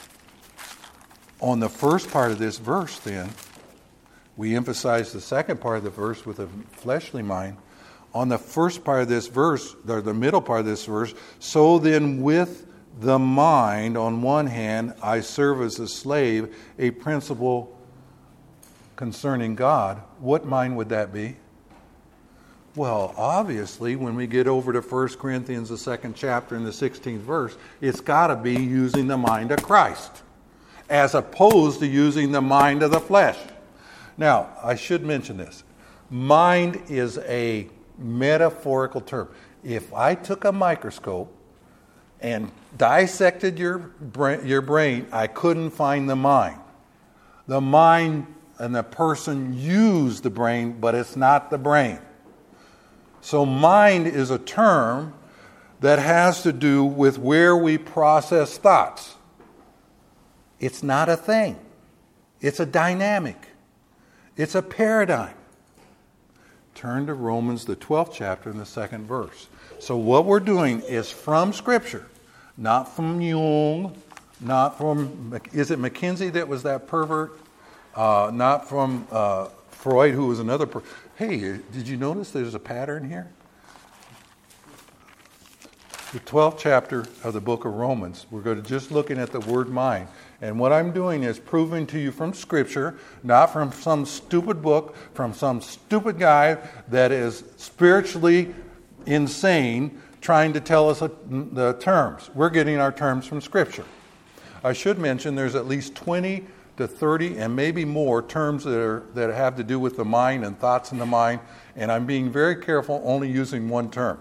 On the first part of this verse, then, we emphasize the second part of the verse with a fleshly mind. On the first part of this verse, or the middle part of this verse, so then with the mind, on one hand, I serve as a slave, a principle concerning God. What mind would that be? Well, obviously, when we get over to First Corinthians, the second chapter and the sixteenth verse, it's got to be using the mind of Christ, as opposed to using the mind of the flesh. Now, I should mention this. Mind is a metaphorical term. If I took a microscope and dissected your brain, your brain, I couldn't find the mind. The mind and the person use the brain, but it's not the brain. So mind is a term that has to do with where we process thoughts. It's not a thing. It's a dynamic. It's a paradigm. Turn to Romans, the twelfth chapter, and the second verse. So what we're doing is from Scripture, not from Jung, not from, is it Mackenzie that was that pervert? Uh, not from uh, Freud, who was another per- Hey, did you notice there's a pattern here? The twelfth chapter of the book of Romans, we're going to just looking at the word mind. And what I'm doing is proving to you from Scripture, not from some stupid book, from some stupid guy that is spiritually insane trying to tell us the terms. We're getting our terms from Scripture. I should mention there's at least twenty to thirty and maybe more terms that are that have to do with the mind and thoughts in the mind, and I'm being very careful only using one term.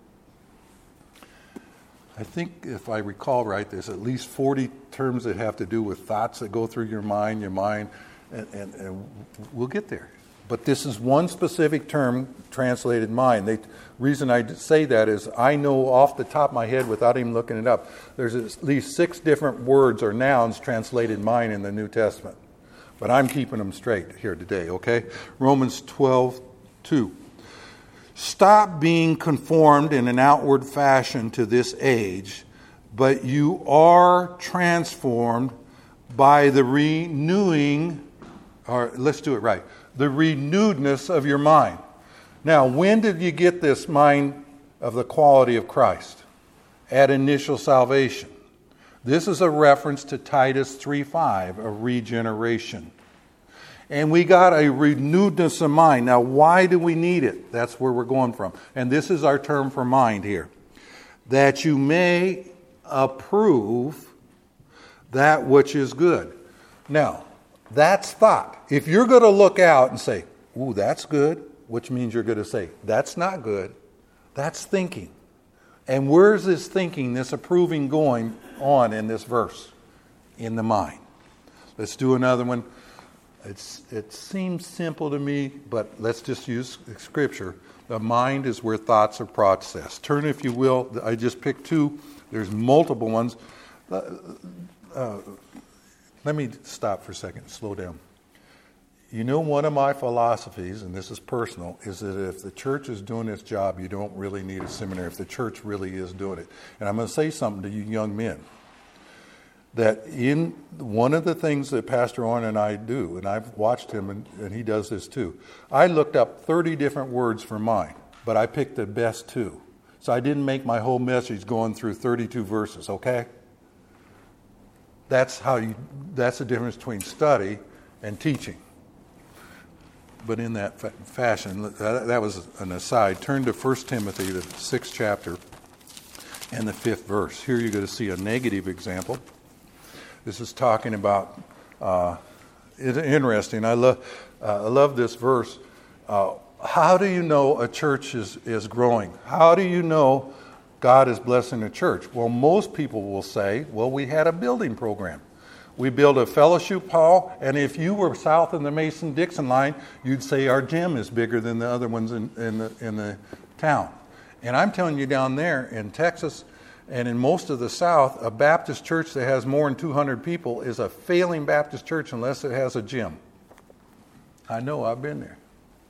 I think if I recall right, there's at least forty terms that have to do with thoughts that go through your mind, your mind, and, and, and we'll get there. But this is one specific term translated mind. The reason I say that is I know off the top of my head without even looking it up, there's at least six different words or nouns translated mind in the New Testament. But I'm keeping them straight here today, okay? Romans twelve two. Stop being conformed in an outward fashion to this age, but you are transformed by the renewing, or let's do it right, the renewedness of your mind. Now, when did you get this mind of the quality of Christ? At initial salvation. This is a reference to Titus three five, a regeneration. And we got a renewedness of mind. Now, why do we need it? That's where we're going from. And this is our term for mind here. That you may approve that which is good. Now, that's thought. If you're going to look out and say, ooh, that's good, which means you're going to say, that's not good, that's thinking. And where's this thinking, this approving going on in this verse? In the mind. Let's do another one. It's, it seems simple to me, but let's just use Scripture. The mind is where thoughts are processed. Turn, if you will. I just picked two. There's multiple ones. Uh, uh, let me stop for a second. Slow down. You know, one of my philosophies, and this is personal, is that if the church is doing its job, you don't really need a seminary, if the church really is doing it. And I'm going to say something to you young men. That in one of the things that Pastor Orrin and I do, and I've watched him, and, and he does this too, I looked up thirty different words for mind, but I picked the best two. So I didn't make my whole message going through thirty-two verses, okay? That's how you, that's the difference between study and teaching. But in that fa- fashion, that, that was an aside. Turn to First Timothy, the sixth chapter, and the fifth verse. Here you're going to see a negative example. This is talking about, uh, it's interesting. I love, uh, I love this verse. Uh, How do you know a church is, is growing? How do you know God is blessing the church? Well, most people will say, well, we had a building program. We built a fellowship hall, and if you were south in the Mason-Dixon line, you'd say our gym is bigger than the other ones in, in, the, in the town. And I'm telling you, down there in Texas and in most of the South, a Baptist church that has more than two hundred people is a failing Baptist church unless it has a gym. I know, I've been there.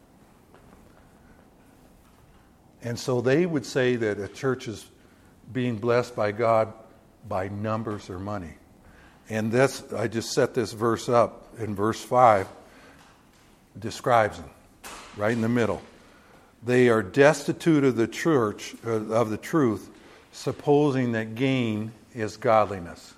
And so they would say that a church is being blessed by God by numbers or money. And that's, I just set this verse up in verse five, describes them right in the middle. They are destitute of the church, uh, of the truth, supposing that gain is godliness.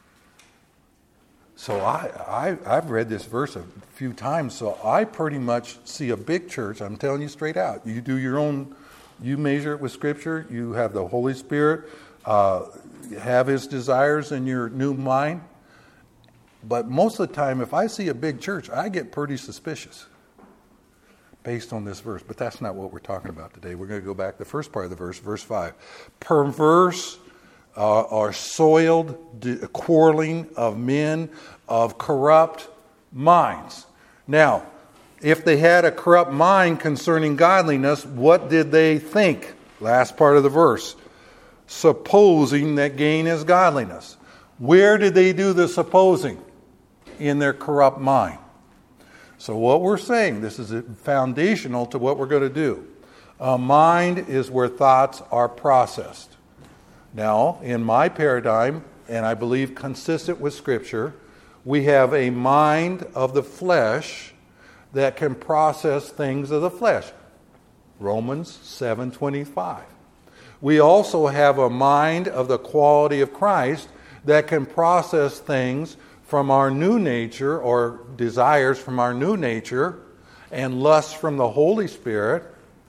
So I, I, I've read this verse a few times, so I pretty much see a big church. I'm telling you straight out. You do your own, you measure it with Scripture. You have the Holy Spirit, uh, have His desires in your new mind. But most of the time, if I see a big church, I get pretty suspicious based on this verse. But that's not what we're talking about today. We're going to go back to the first part of the verse, verse five. Perverse uh, or soiled de- quarreling of men of corrupt minds. Now, if they had a corrupt mind concerning godliness, what did they think? Last part of the verse. Supposing that gain is godliness. Where did they do the supposing? In their corrupt mind. So what we're saying, this is foundational to what we're going to do. A mind is where thoughts are processed. Now, in my paradigm, and I believe consistent with Scripture, we have a mind of the flesh that can process things of the flesh. Romans seven twenty-five. We also have a mind of the quality of Christ that can process things from our new nature, or desires from our new nature, and lusts from the Holy Spirit.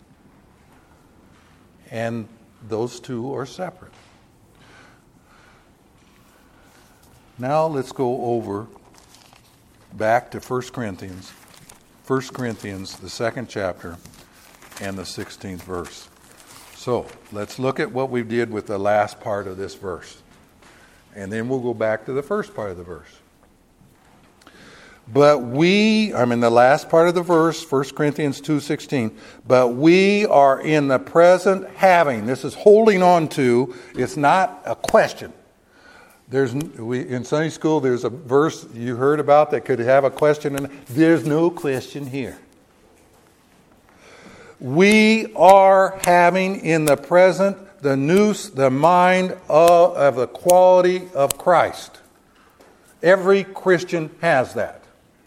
And those two are separate. Now let's go over back to First Corinthians. First Corinthians, the second chapter, and the sixteenth verse. So let's look at what we did with the last part of this verse. And then we'll go back to the first part of the verse. But we, I'm in the last part of the verse, First Corinthians two sixteen. But we are in the present having. This is holding on to. It's not a question. There's we in Sunday school. There's a verse you heard about that could have a question, and there's no question here. We are having in the present the nous, the mind of, of the quality of Christ. Every Christian has that.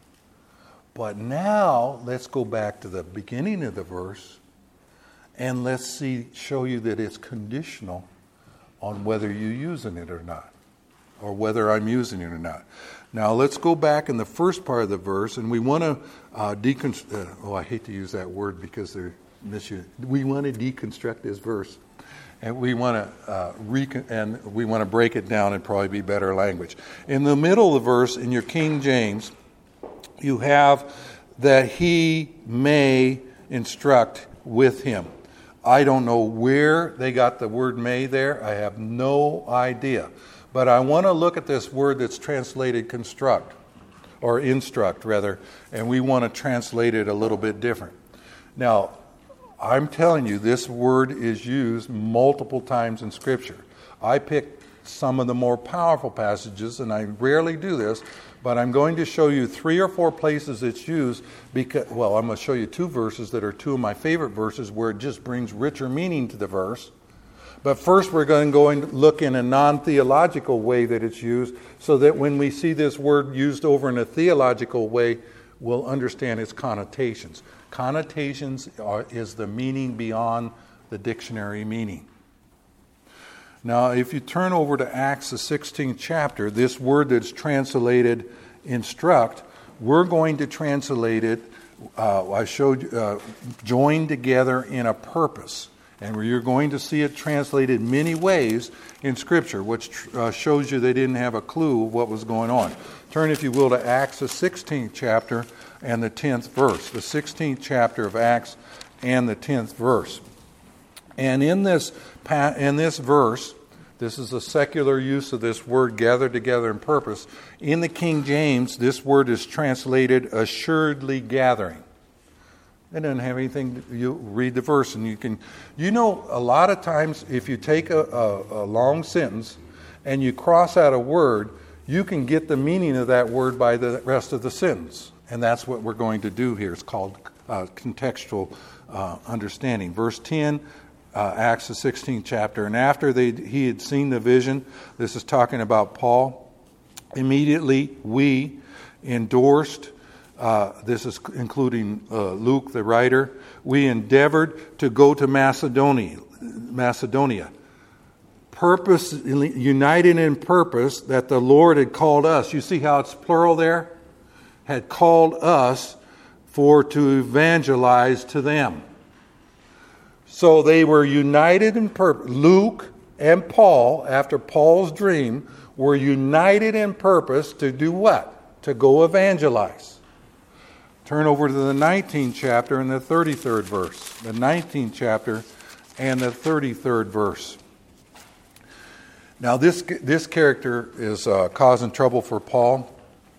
But now, let's go back to the beginning of the verse, and let's see, show you that it's conditional on whether you're using it or not, or whether I'm using it or not. Now, let's go back in the first part of the verse, and we want to uh, deconstruct. Uh, oh, I hate to use that word because they're miss you. We want to deconstruct this verse, and we want to uh, recon- and we want to break it down and probably be better language. In the middle of the verse, in your King James, you have that he may instruct with him. I don't know where they got the word may there. I have no idea. But I want to look at this word that's translated construct, or instruct rather, and we want to translate it a little bit different. Now, I'm telling you, this word is used multiple times in Scripture. I picked some of the more powerful passages, and I rarely do this, but I'm going to show you three or four places it's used because, well, I'm going to show you two verses that are two of my favorite verses where it just brings richer meaning to the verse. But first we're going to go and look in a non-theological way that it's used so that when we see this word used over in a theological way, we'll understand its connotations. Connotations are, is the meaning beyond the dictionary meaning. Now, if you turn over to Acts, the sixteenth chapter, this word that's translated instruct, we're going to translate it, uh, I showed you, uh, joined together in a purpose. And you're going to see it translated many ways in Scripture, which uh, shows you they didn't have a clue of what was going on. Turn, if you will, to Acts, the sixteenth chapter and the tenth verse. The sixteenth chapter of Acts and the tenth verse. And in this in this verse, this is a secular use of this word, gathered together in purpose. In the King James, this word is translated assuredly gathering. It doesn't have anything. To, you read the verse and you can, you know, a lot of times if you take a, a, a long sentence and you cross out a word, you can get the meaning of that word by the rest of the sentence. And that's what we're going to do here. It's called uh, contextual uh, understanding. Verse ten, uh, Acts the sixteenth chapter. And after they, he had seen the vision, this is talking about Paul, immediately we endorsed, Uh, this is including uh, Luke, the writer. We endeavored to go to Macedonia, Macedonia, purpose, united in purpose that the Lord had called us. You see how it's plural there? Had called us for to evangelize to them. So they were united in purpose. Luke and Paul, after Paul's dream, were united in purpose to do what? To go evangelize. Turn over to the nineteenth chapter and the thirty-third verse. The nineteenth chapter and the thirty-third verse. Now this this character is uh, causing trouble for Paul.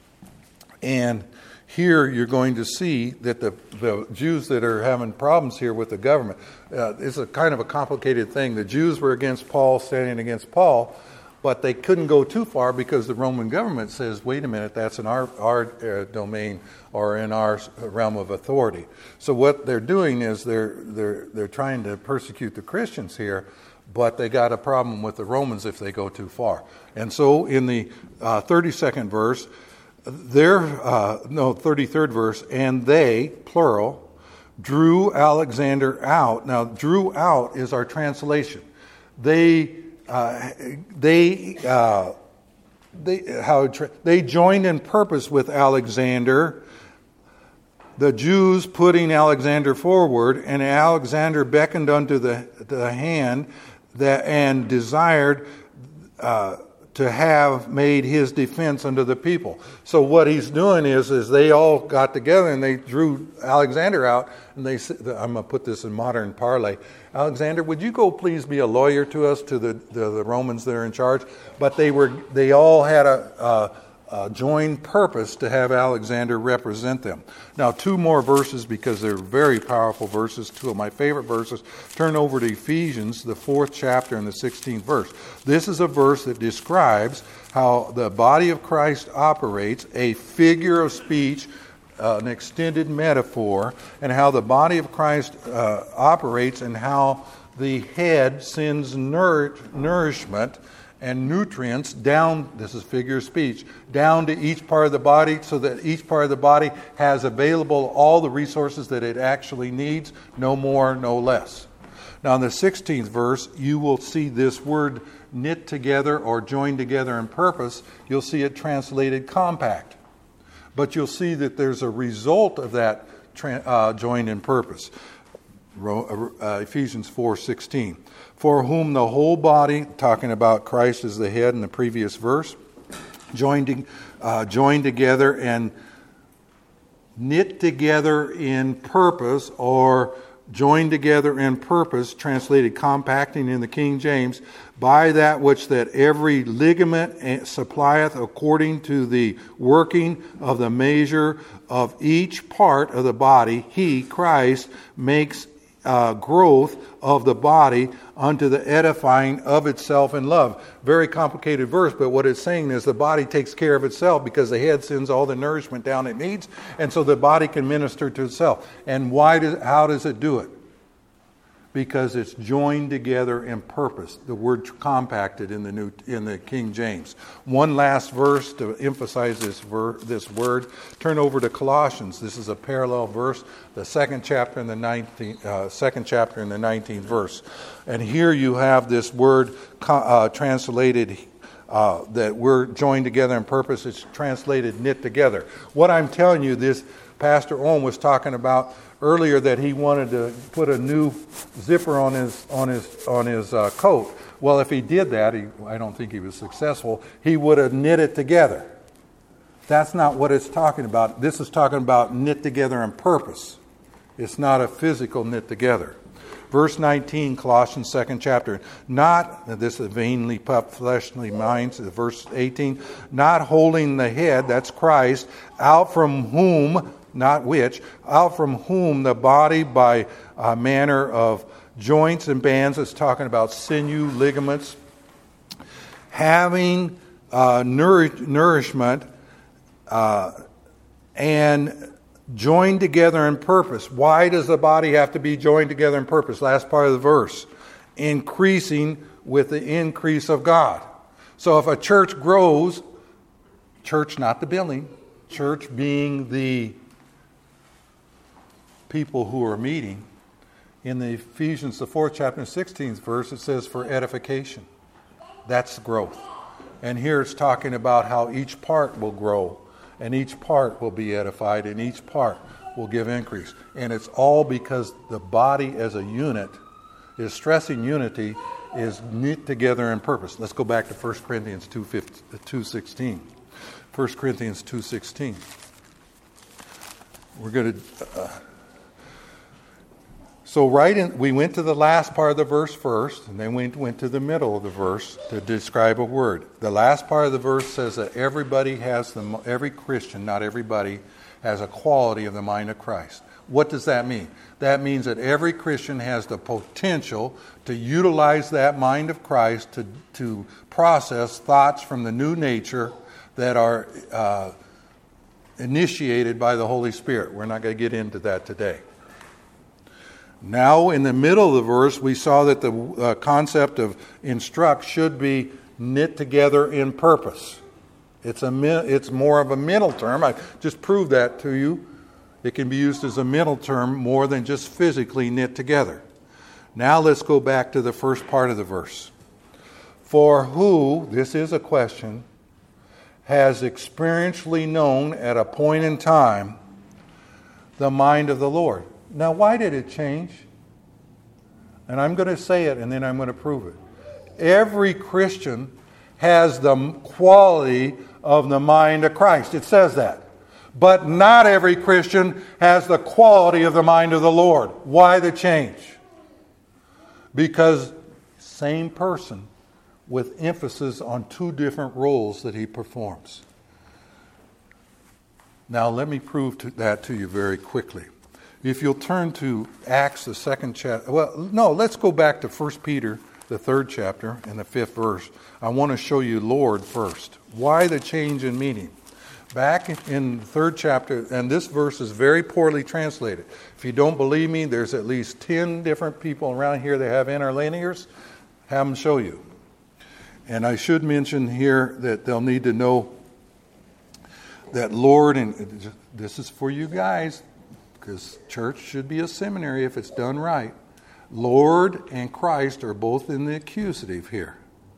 And here you're going to see that the, the Jews that are having problems here with the government, uh, it's a kind of a complicated thing. The Jews were against Paul, standing against Paul, but they couldn't go too far because the Roman government says, wait a minute, that's in our, our uh, domain or in our realm of authority. So what they're doing is they're, they're, they're trying to persecute the Christians here, but they got a problem with the Romans if they go too far. And so in the uh, thirty-second verse, they're, uh, no, thirty-third verse, and they, plural, drew Alexander out. Now, drew out is our translation. They... Uh, they uh, they how they joined in purpose with Alexander, the Jews putting Alexander forward, and Alexander beckoned unto the the hand that and desired uh, to have made his defense unto the people. So what he's doing is is they all got together and they drew Alexander out, and they I'm going to put this in modern parley. Alexander, would you go please be a lawyer to us, to the, the, the Romans that are in charge? But they were they all had a, a, a joined purpose to have Alexander represent them. Now, two more verses because they're very powerful verses, two of my favorite verses. Turn over to Ephesians, the fourth chapter and the sixteenth verse. This is a verse that describes how the body of Christ operates, a figure of speech, Uh, an extended metaphor, and how the body of Christ uh, operates and how the head sends nour- nourishment and nutrients down, this is figure of speech, down to each part of the body so that each part of the body has available all the resources that it actually needs, no more, no less. Now in the sixteenth verse, you will see this word knit together or joined together in purpose. You'll see it translated compact. But you'll see that there's a result of that tra- uh, joined in purpose. Uh, Ephesians four sixteen. For whom the whole body, talking about Christ as the head in the previous verse, joined, uh, joined together and knit together in purpose, or joined together in purpose, translated compacting in the King James, by that which that every ligament supplieth according to the working of the measure of each part of the body, he, Christ, makes uh, growth of the body unto the edifying of itself in love. Very complicated verse, but what it's saying is the body takes care of itself because the head sends all the nourishment down it needs, and so the body can minister to itself. And why does, how does it do it? Because it's joined together in purpose. The word compacted in the new in the King James. One last verse to emphasize this ver, this word. Turn over to Colossians. This is a parallel verse. The second chapter and the nineteenth uh, second chapter and the nineteenth verse. And here you have this word uh, translated. Uh, that we're joined together in purpose. It's translated knit together. What I'm telling you, this Pastor Owen was talking about earlier, that he wanted to put a new zipper on his on his on his uh, coat. Well, if he did that, he, I don't think he was successful. He would have knit it together. That's not what it's talking about. This is talking about knit together in purpose. It's not a physical knit together. Verse nineteen, Colossians second chapter. Not, this is vainly puffed fleshly minds, verse eighteen, not holding the head, that's Christ, out from whom, not which, out from whom the body by a manner of joints and bands, it's talking about sinew, ligaments, having uh, nour- nourishment uh, and joined together in purpose. Why does the body have to be joined together in purpose? Last part of the verse. Increasing with the increase of God. So if a church grows, church not the building, church being the people who are meeting, in the Ephesians, the fourth chapter, sixteenth verse, it says for edification. That's growth. And here it's talking about how each part will grow, and each part will be edified, and each part will give increase. And it's all because the body as a unit is stressing unity, is knit together in purpose. Let's go back to First Corinthians two sixteen. First Corinthians two sixteen. We're going to... Uh, So right in, we went to the last part of the verse first, and then we went to the middle of the verse to describe a word. The last part of the verse says that everybody has the, every Christian, not everybody, has a quality of the mind of Christ. What does that mean? That means that every Christian has the potential to utilize that mind of Christ to, to process thoughts from the new nature that are uh, initiated by the Holy Spirit. We're not going to get into that today. Now, in the middle of the verse, we saw that the uh, concept of instruct should be knit together in purpose. It's a it's more of a middle term. I just proved that to you. It can be used as a middle term more than just physically knit together. Now let's go back to the first part of the verse. For who, this is a question, has experientially known at a point in time the mind of the Lord? Now, why did it change? And I'm going to say it and then I'm going to prove it. Every Christian has the quality of the mind of Christ. It says that. But not every Christian has the quality of the mind of the Lord. Why the change? Because same person with emphasis on two different roles that he performs. Now, let me prove to that to you very quickly. If you'll turn to Acts, the second chapter. Well, no, let's go back to First Peter, the third chapter, and the fifth verse. I want to show you Lord first. Why the change in meaning? Back in the third chapter, and this verse is very poorly translated. If you don't believe me, there's at least ten different people around here that have interlinears. Have them show you. And I should mention here that they'll need to know that Lord, and this is for you guys, because church should be a seminary if it's done right. Lord and Christ are both in the accusative here.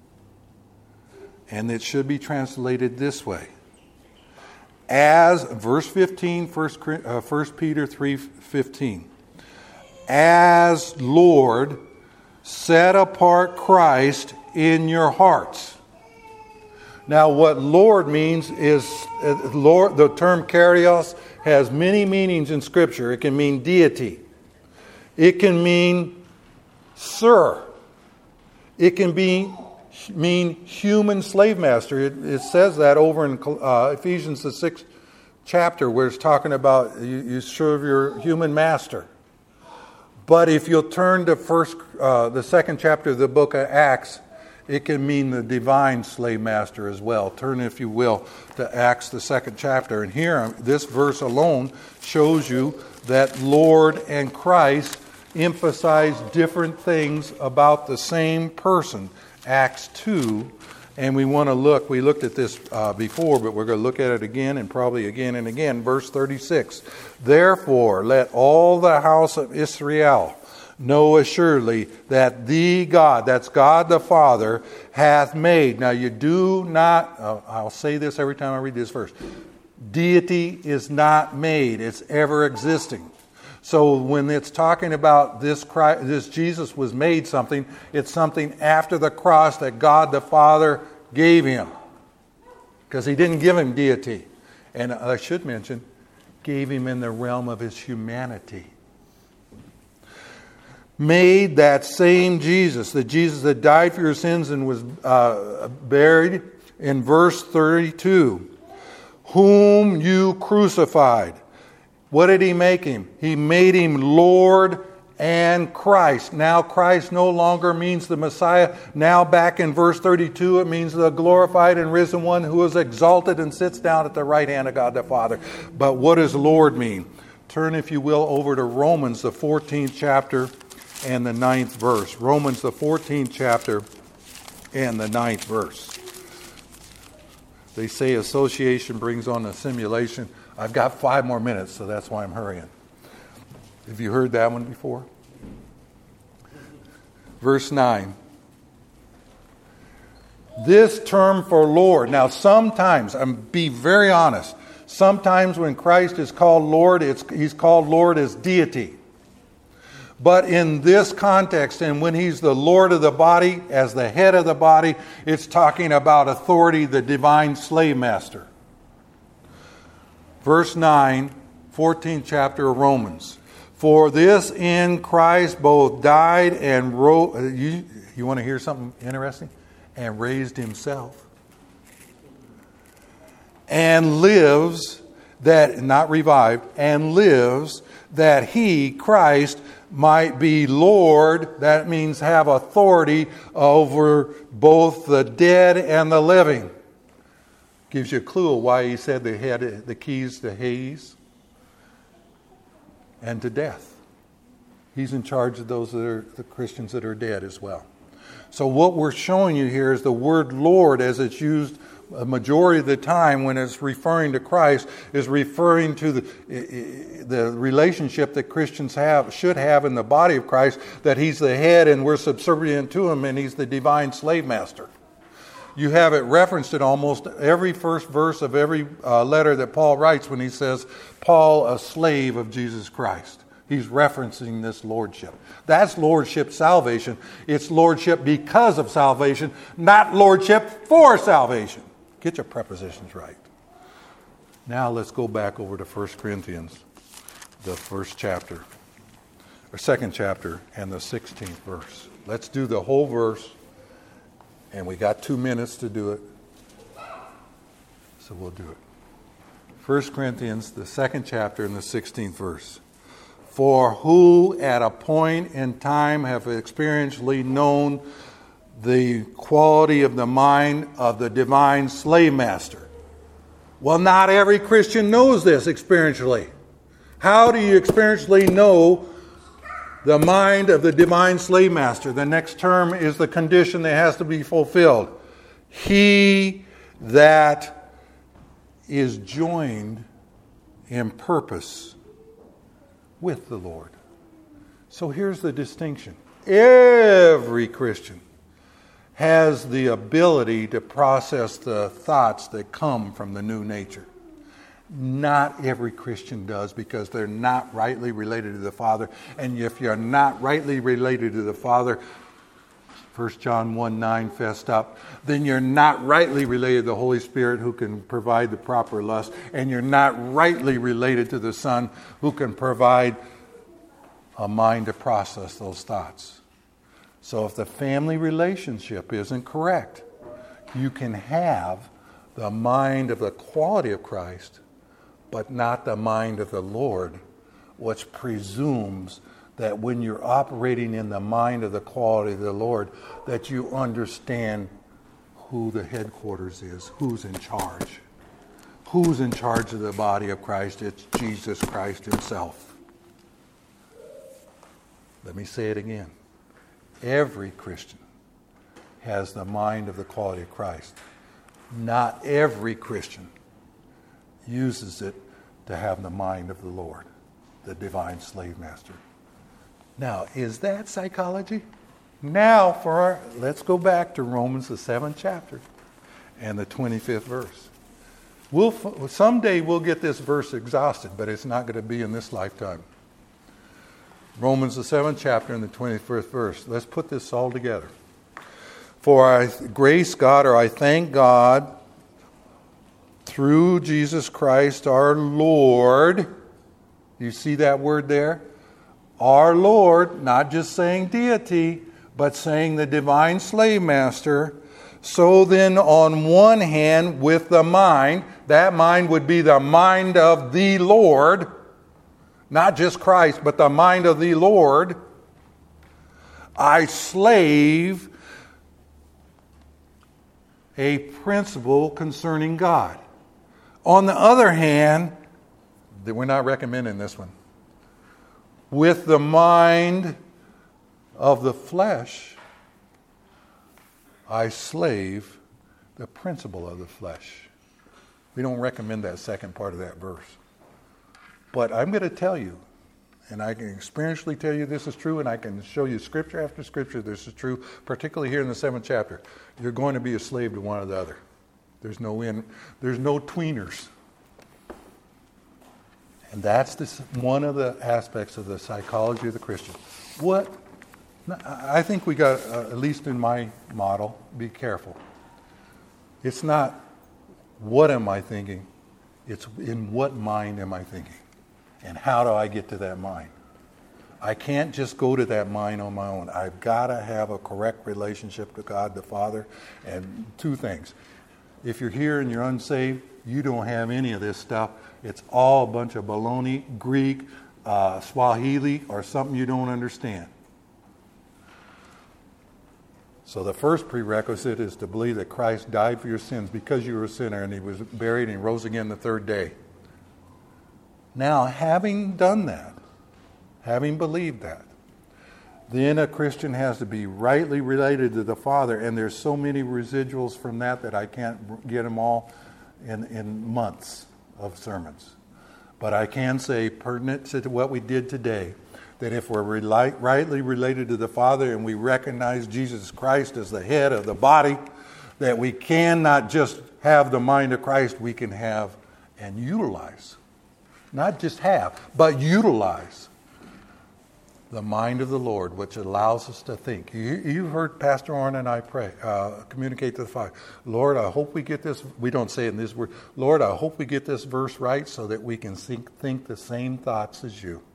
And it should be translated this way. As, verse fifteen, First Peter three fifteen. As Lord, set apart Christ in your hearts. Now, what Lord means is, uh, Lord, the term kyrios has many meanings in Scripture. It can mean deity. It can mean sir. It can be mean human slave master. It, it says that over in uh, Ephesians the sixth chapter, where it's talking about you, you serve your human master. But if you'll turn to first, uh, the second chapter of the book of Acts, it can mean the divine slave master as well. Turn, if you will, to Acts, the second chapter. And here, this verse alone shows you that Lord and Christ emphasize different things about the same person. Acts two, and we want to look, we looked at this uh, before, but we're going to look at it again and probably again and again. Verse thirty-six, therefore let all the house of Israel know assuredly that the God, that's God the Father, hath made. Now you do not, uh, I'll say this every time I read this verse, deity is not made, it's ever existing. So when it's talking about this Christ, this Jesus was made something, it's something after the cross that God the Father gave him. Because he didn't give him deity. And I should mention, gave him in the realm of his humanity. made that same Jesus, the Jesus that died for your sins and was uh, buried, in verse thirty-two, whom you crucified. What did he make him? He made him Lord and Christ. Now Christ no longer means the Messiah. Now back in verse thirty-two, it means the glorified and risen one who is exalted and sits down at the right hand of God the Father. But what does Lord mean? Turn, if you will, over to Romans, the fourteenth chapter and the ninth verse. Romans, the fourteenth chapter and the ninth verse. They say association brings on assimilation. I've got five more minutes, so that's why I'm hurrying. Have you heard that one before? Verse nine. This term for Lord. Now, sometimes, I'm be very honest, sometimes when Christ is called Lord, it's, he's called Lord as deity. But in this context, and when he's the Lord of the body, as the head of the body, it's talking about authority, the divine slave master. Verse nine, fourteenth chapter of Romans. For this in Christ both died and rose. You, you want to hear something interesting? And raised himself. And lives, that, not revived, and lives that he, Christ, might be Lord. That means have authority over both the dead and the living. Gives you a clue of why he said they had the keys to Hades and to death. He's in charge of those that are the Christians that are dead as well. So what we're showing you here is the word Lord, as it's used a majority of the time when it's referring to Christ, is referring to the, the relationship that Christians have should have in the body of Christ, that he's the head and we're subservient to him and he's the divine slave master. You have it referenced in almost every first verse of every uh, letter that Paul writes when he says, Paul, a slave of Jesus Christ. He's referencing this lordship. That's lordship salvation. It's lordship because of salvation, not lordship for salvation. Get your prepositions right. Now let's go back over to First Corinthians, the first chapter, or second chapter, and the sixteenth verse. Let's do the whole verse, and we got two minutes to do it, so we'll do it. First Corinthians, the second chapter, and the sixteenth verse. For who at a point in time have experientially known the quality of the mind of the divine slave master? Well, not every Christian knows this experientially. How do you experientially know the mind of the divine slave master? The next term is the condition that has to be fulfilled. He that is joined in purpose with the Lord. So here's the distinction. Every Christian has the ability to process the thoughts that come from the new nature. Not every Christian does, because they're not rightly related to the Father. And if you're not rightly related to the Father, First John one nine fessed up, then you're not rightly related to the Holy Spirit who can provide the proper lust, and you're not rightly related to the Son who can provide a mind to process those thoughts. So if the family relationship isn't correct, you can have the mind of the quality of Christ, but not the mind of the Lord, which presumes that when you're operating in the mind of the quality of the Lord, that you understand who the headquarters is, who's in charge. Who's in charge of the body of Christ? It's Jesus Christ himself. Let me say it again. Every Christian has the mind of the quality of Christ. Not every Christian uses it to have the mind of the Lord, the divine slave master. Now, is that psychology? Now, for our, let's go back to Romans, the seventh chapter, and the twenty-fifth verse. We'll someday we'll get this verse exhausted, but it's not going to be in this lifetime. Romans, the seventh chapter, and the twenty-fifth verse. Let's put this all together. For I grace God, or I thank God, through Jesus Christ our Lord. You see that word there? our Lord, not just saying deity, but saying the divine slave master. So then, on one hand, with the mind, that mind would be the mind of the Lord, not just Christ, but the mind of the Lord, I slave a principle concerning God. On the other hand, we're not recommending this one. With the mind of the flesh, I slave the principle of the flesh. We don't recommend that second part of that verse. But I'm going to tell you, and I can experientially tell you this is true, and I can show you scripture after scripture this is true, particularly here in the seventh chapter. You're going to be a slave to one or the other. There's no in, there's no tweeners. And that's this, one of the aspects of the psychology of the Christian. What? I think we got, uh, at least in my model, be careful. It's not what am I thinking, it's in what mind am I thinking? And how do I get to that mind? I can't just go to that mind on my own. I've got to have a correct relationship to God the Father. And two things. If you're here and you're unsaved, you don't have any of this stuff. It's all a bunch of baloney, Greek, uh, Swahili, or something you don't understand. So the first prerequisite is to believe that Christ died for your sins because you were a sinner, and he was buried and he rose again the third day. Now, having done that, having believed that, then a Christian has to be rightly related to the Father, and there's so many residuals from that that I can't get them all in, in months of sermons. But I can say, pertinent to what we did today, that if we're reli- rightly related to the Father and we recognize Jesus Christ as the head of the body, that we can not just have the mind of Christ, we can have and utilize. Not just have, but utilize the mind of the Lord, which allows us to think. You, you've heard Pastor Orrin and I pray, uh, communicate to the Father. Lord, I hope we get this. We don't say it in this word. Lord, I hope we get this verse right so that we can think, think the same thoughts as you.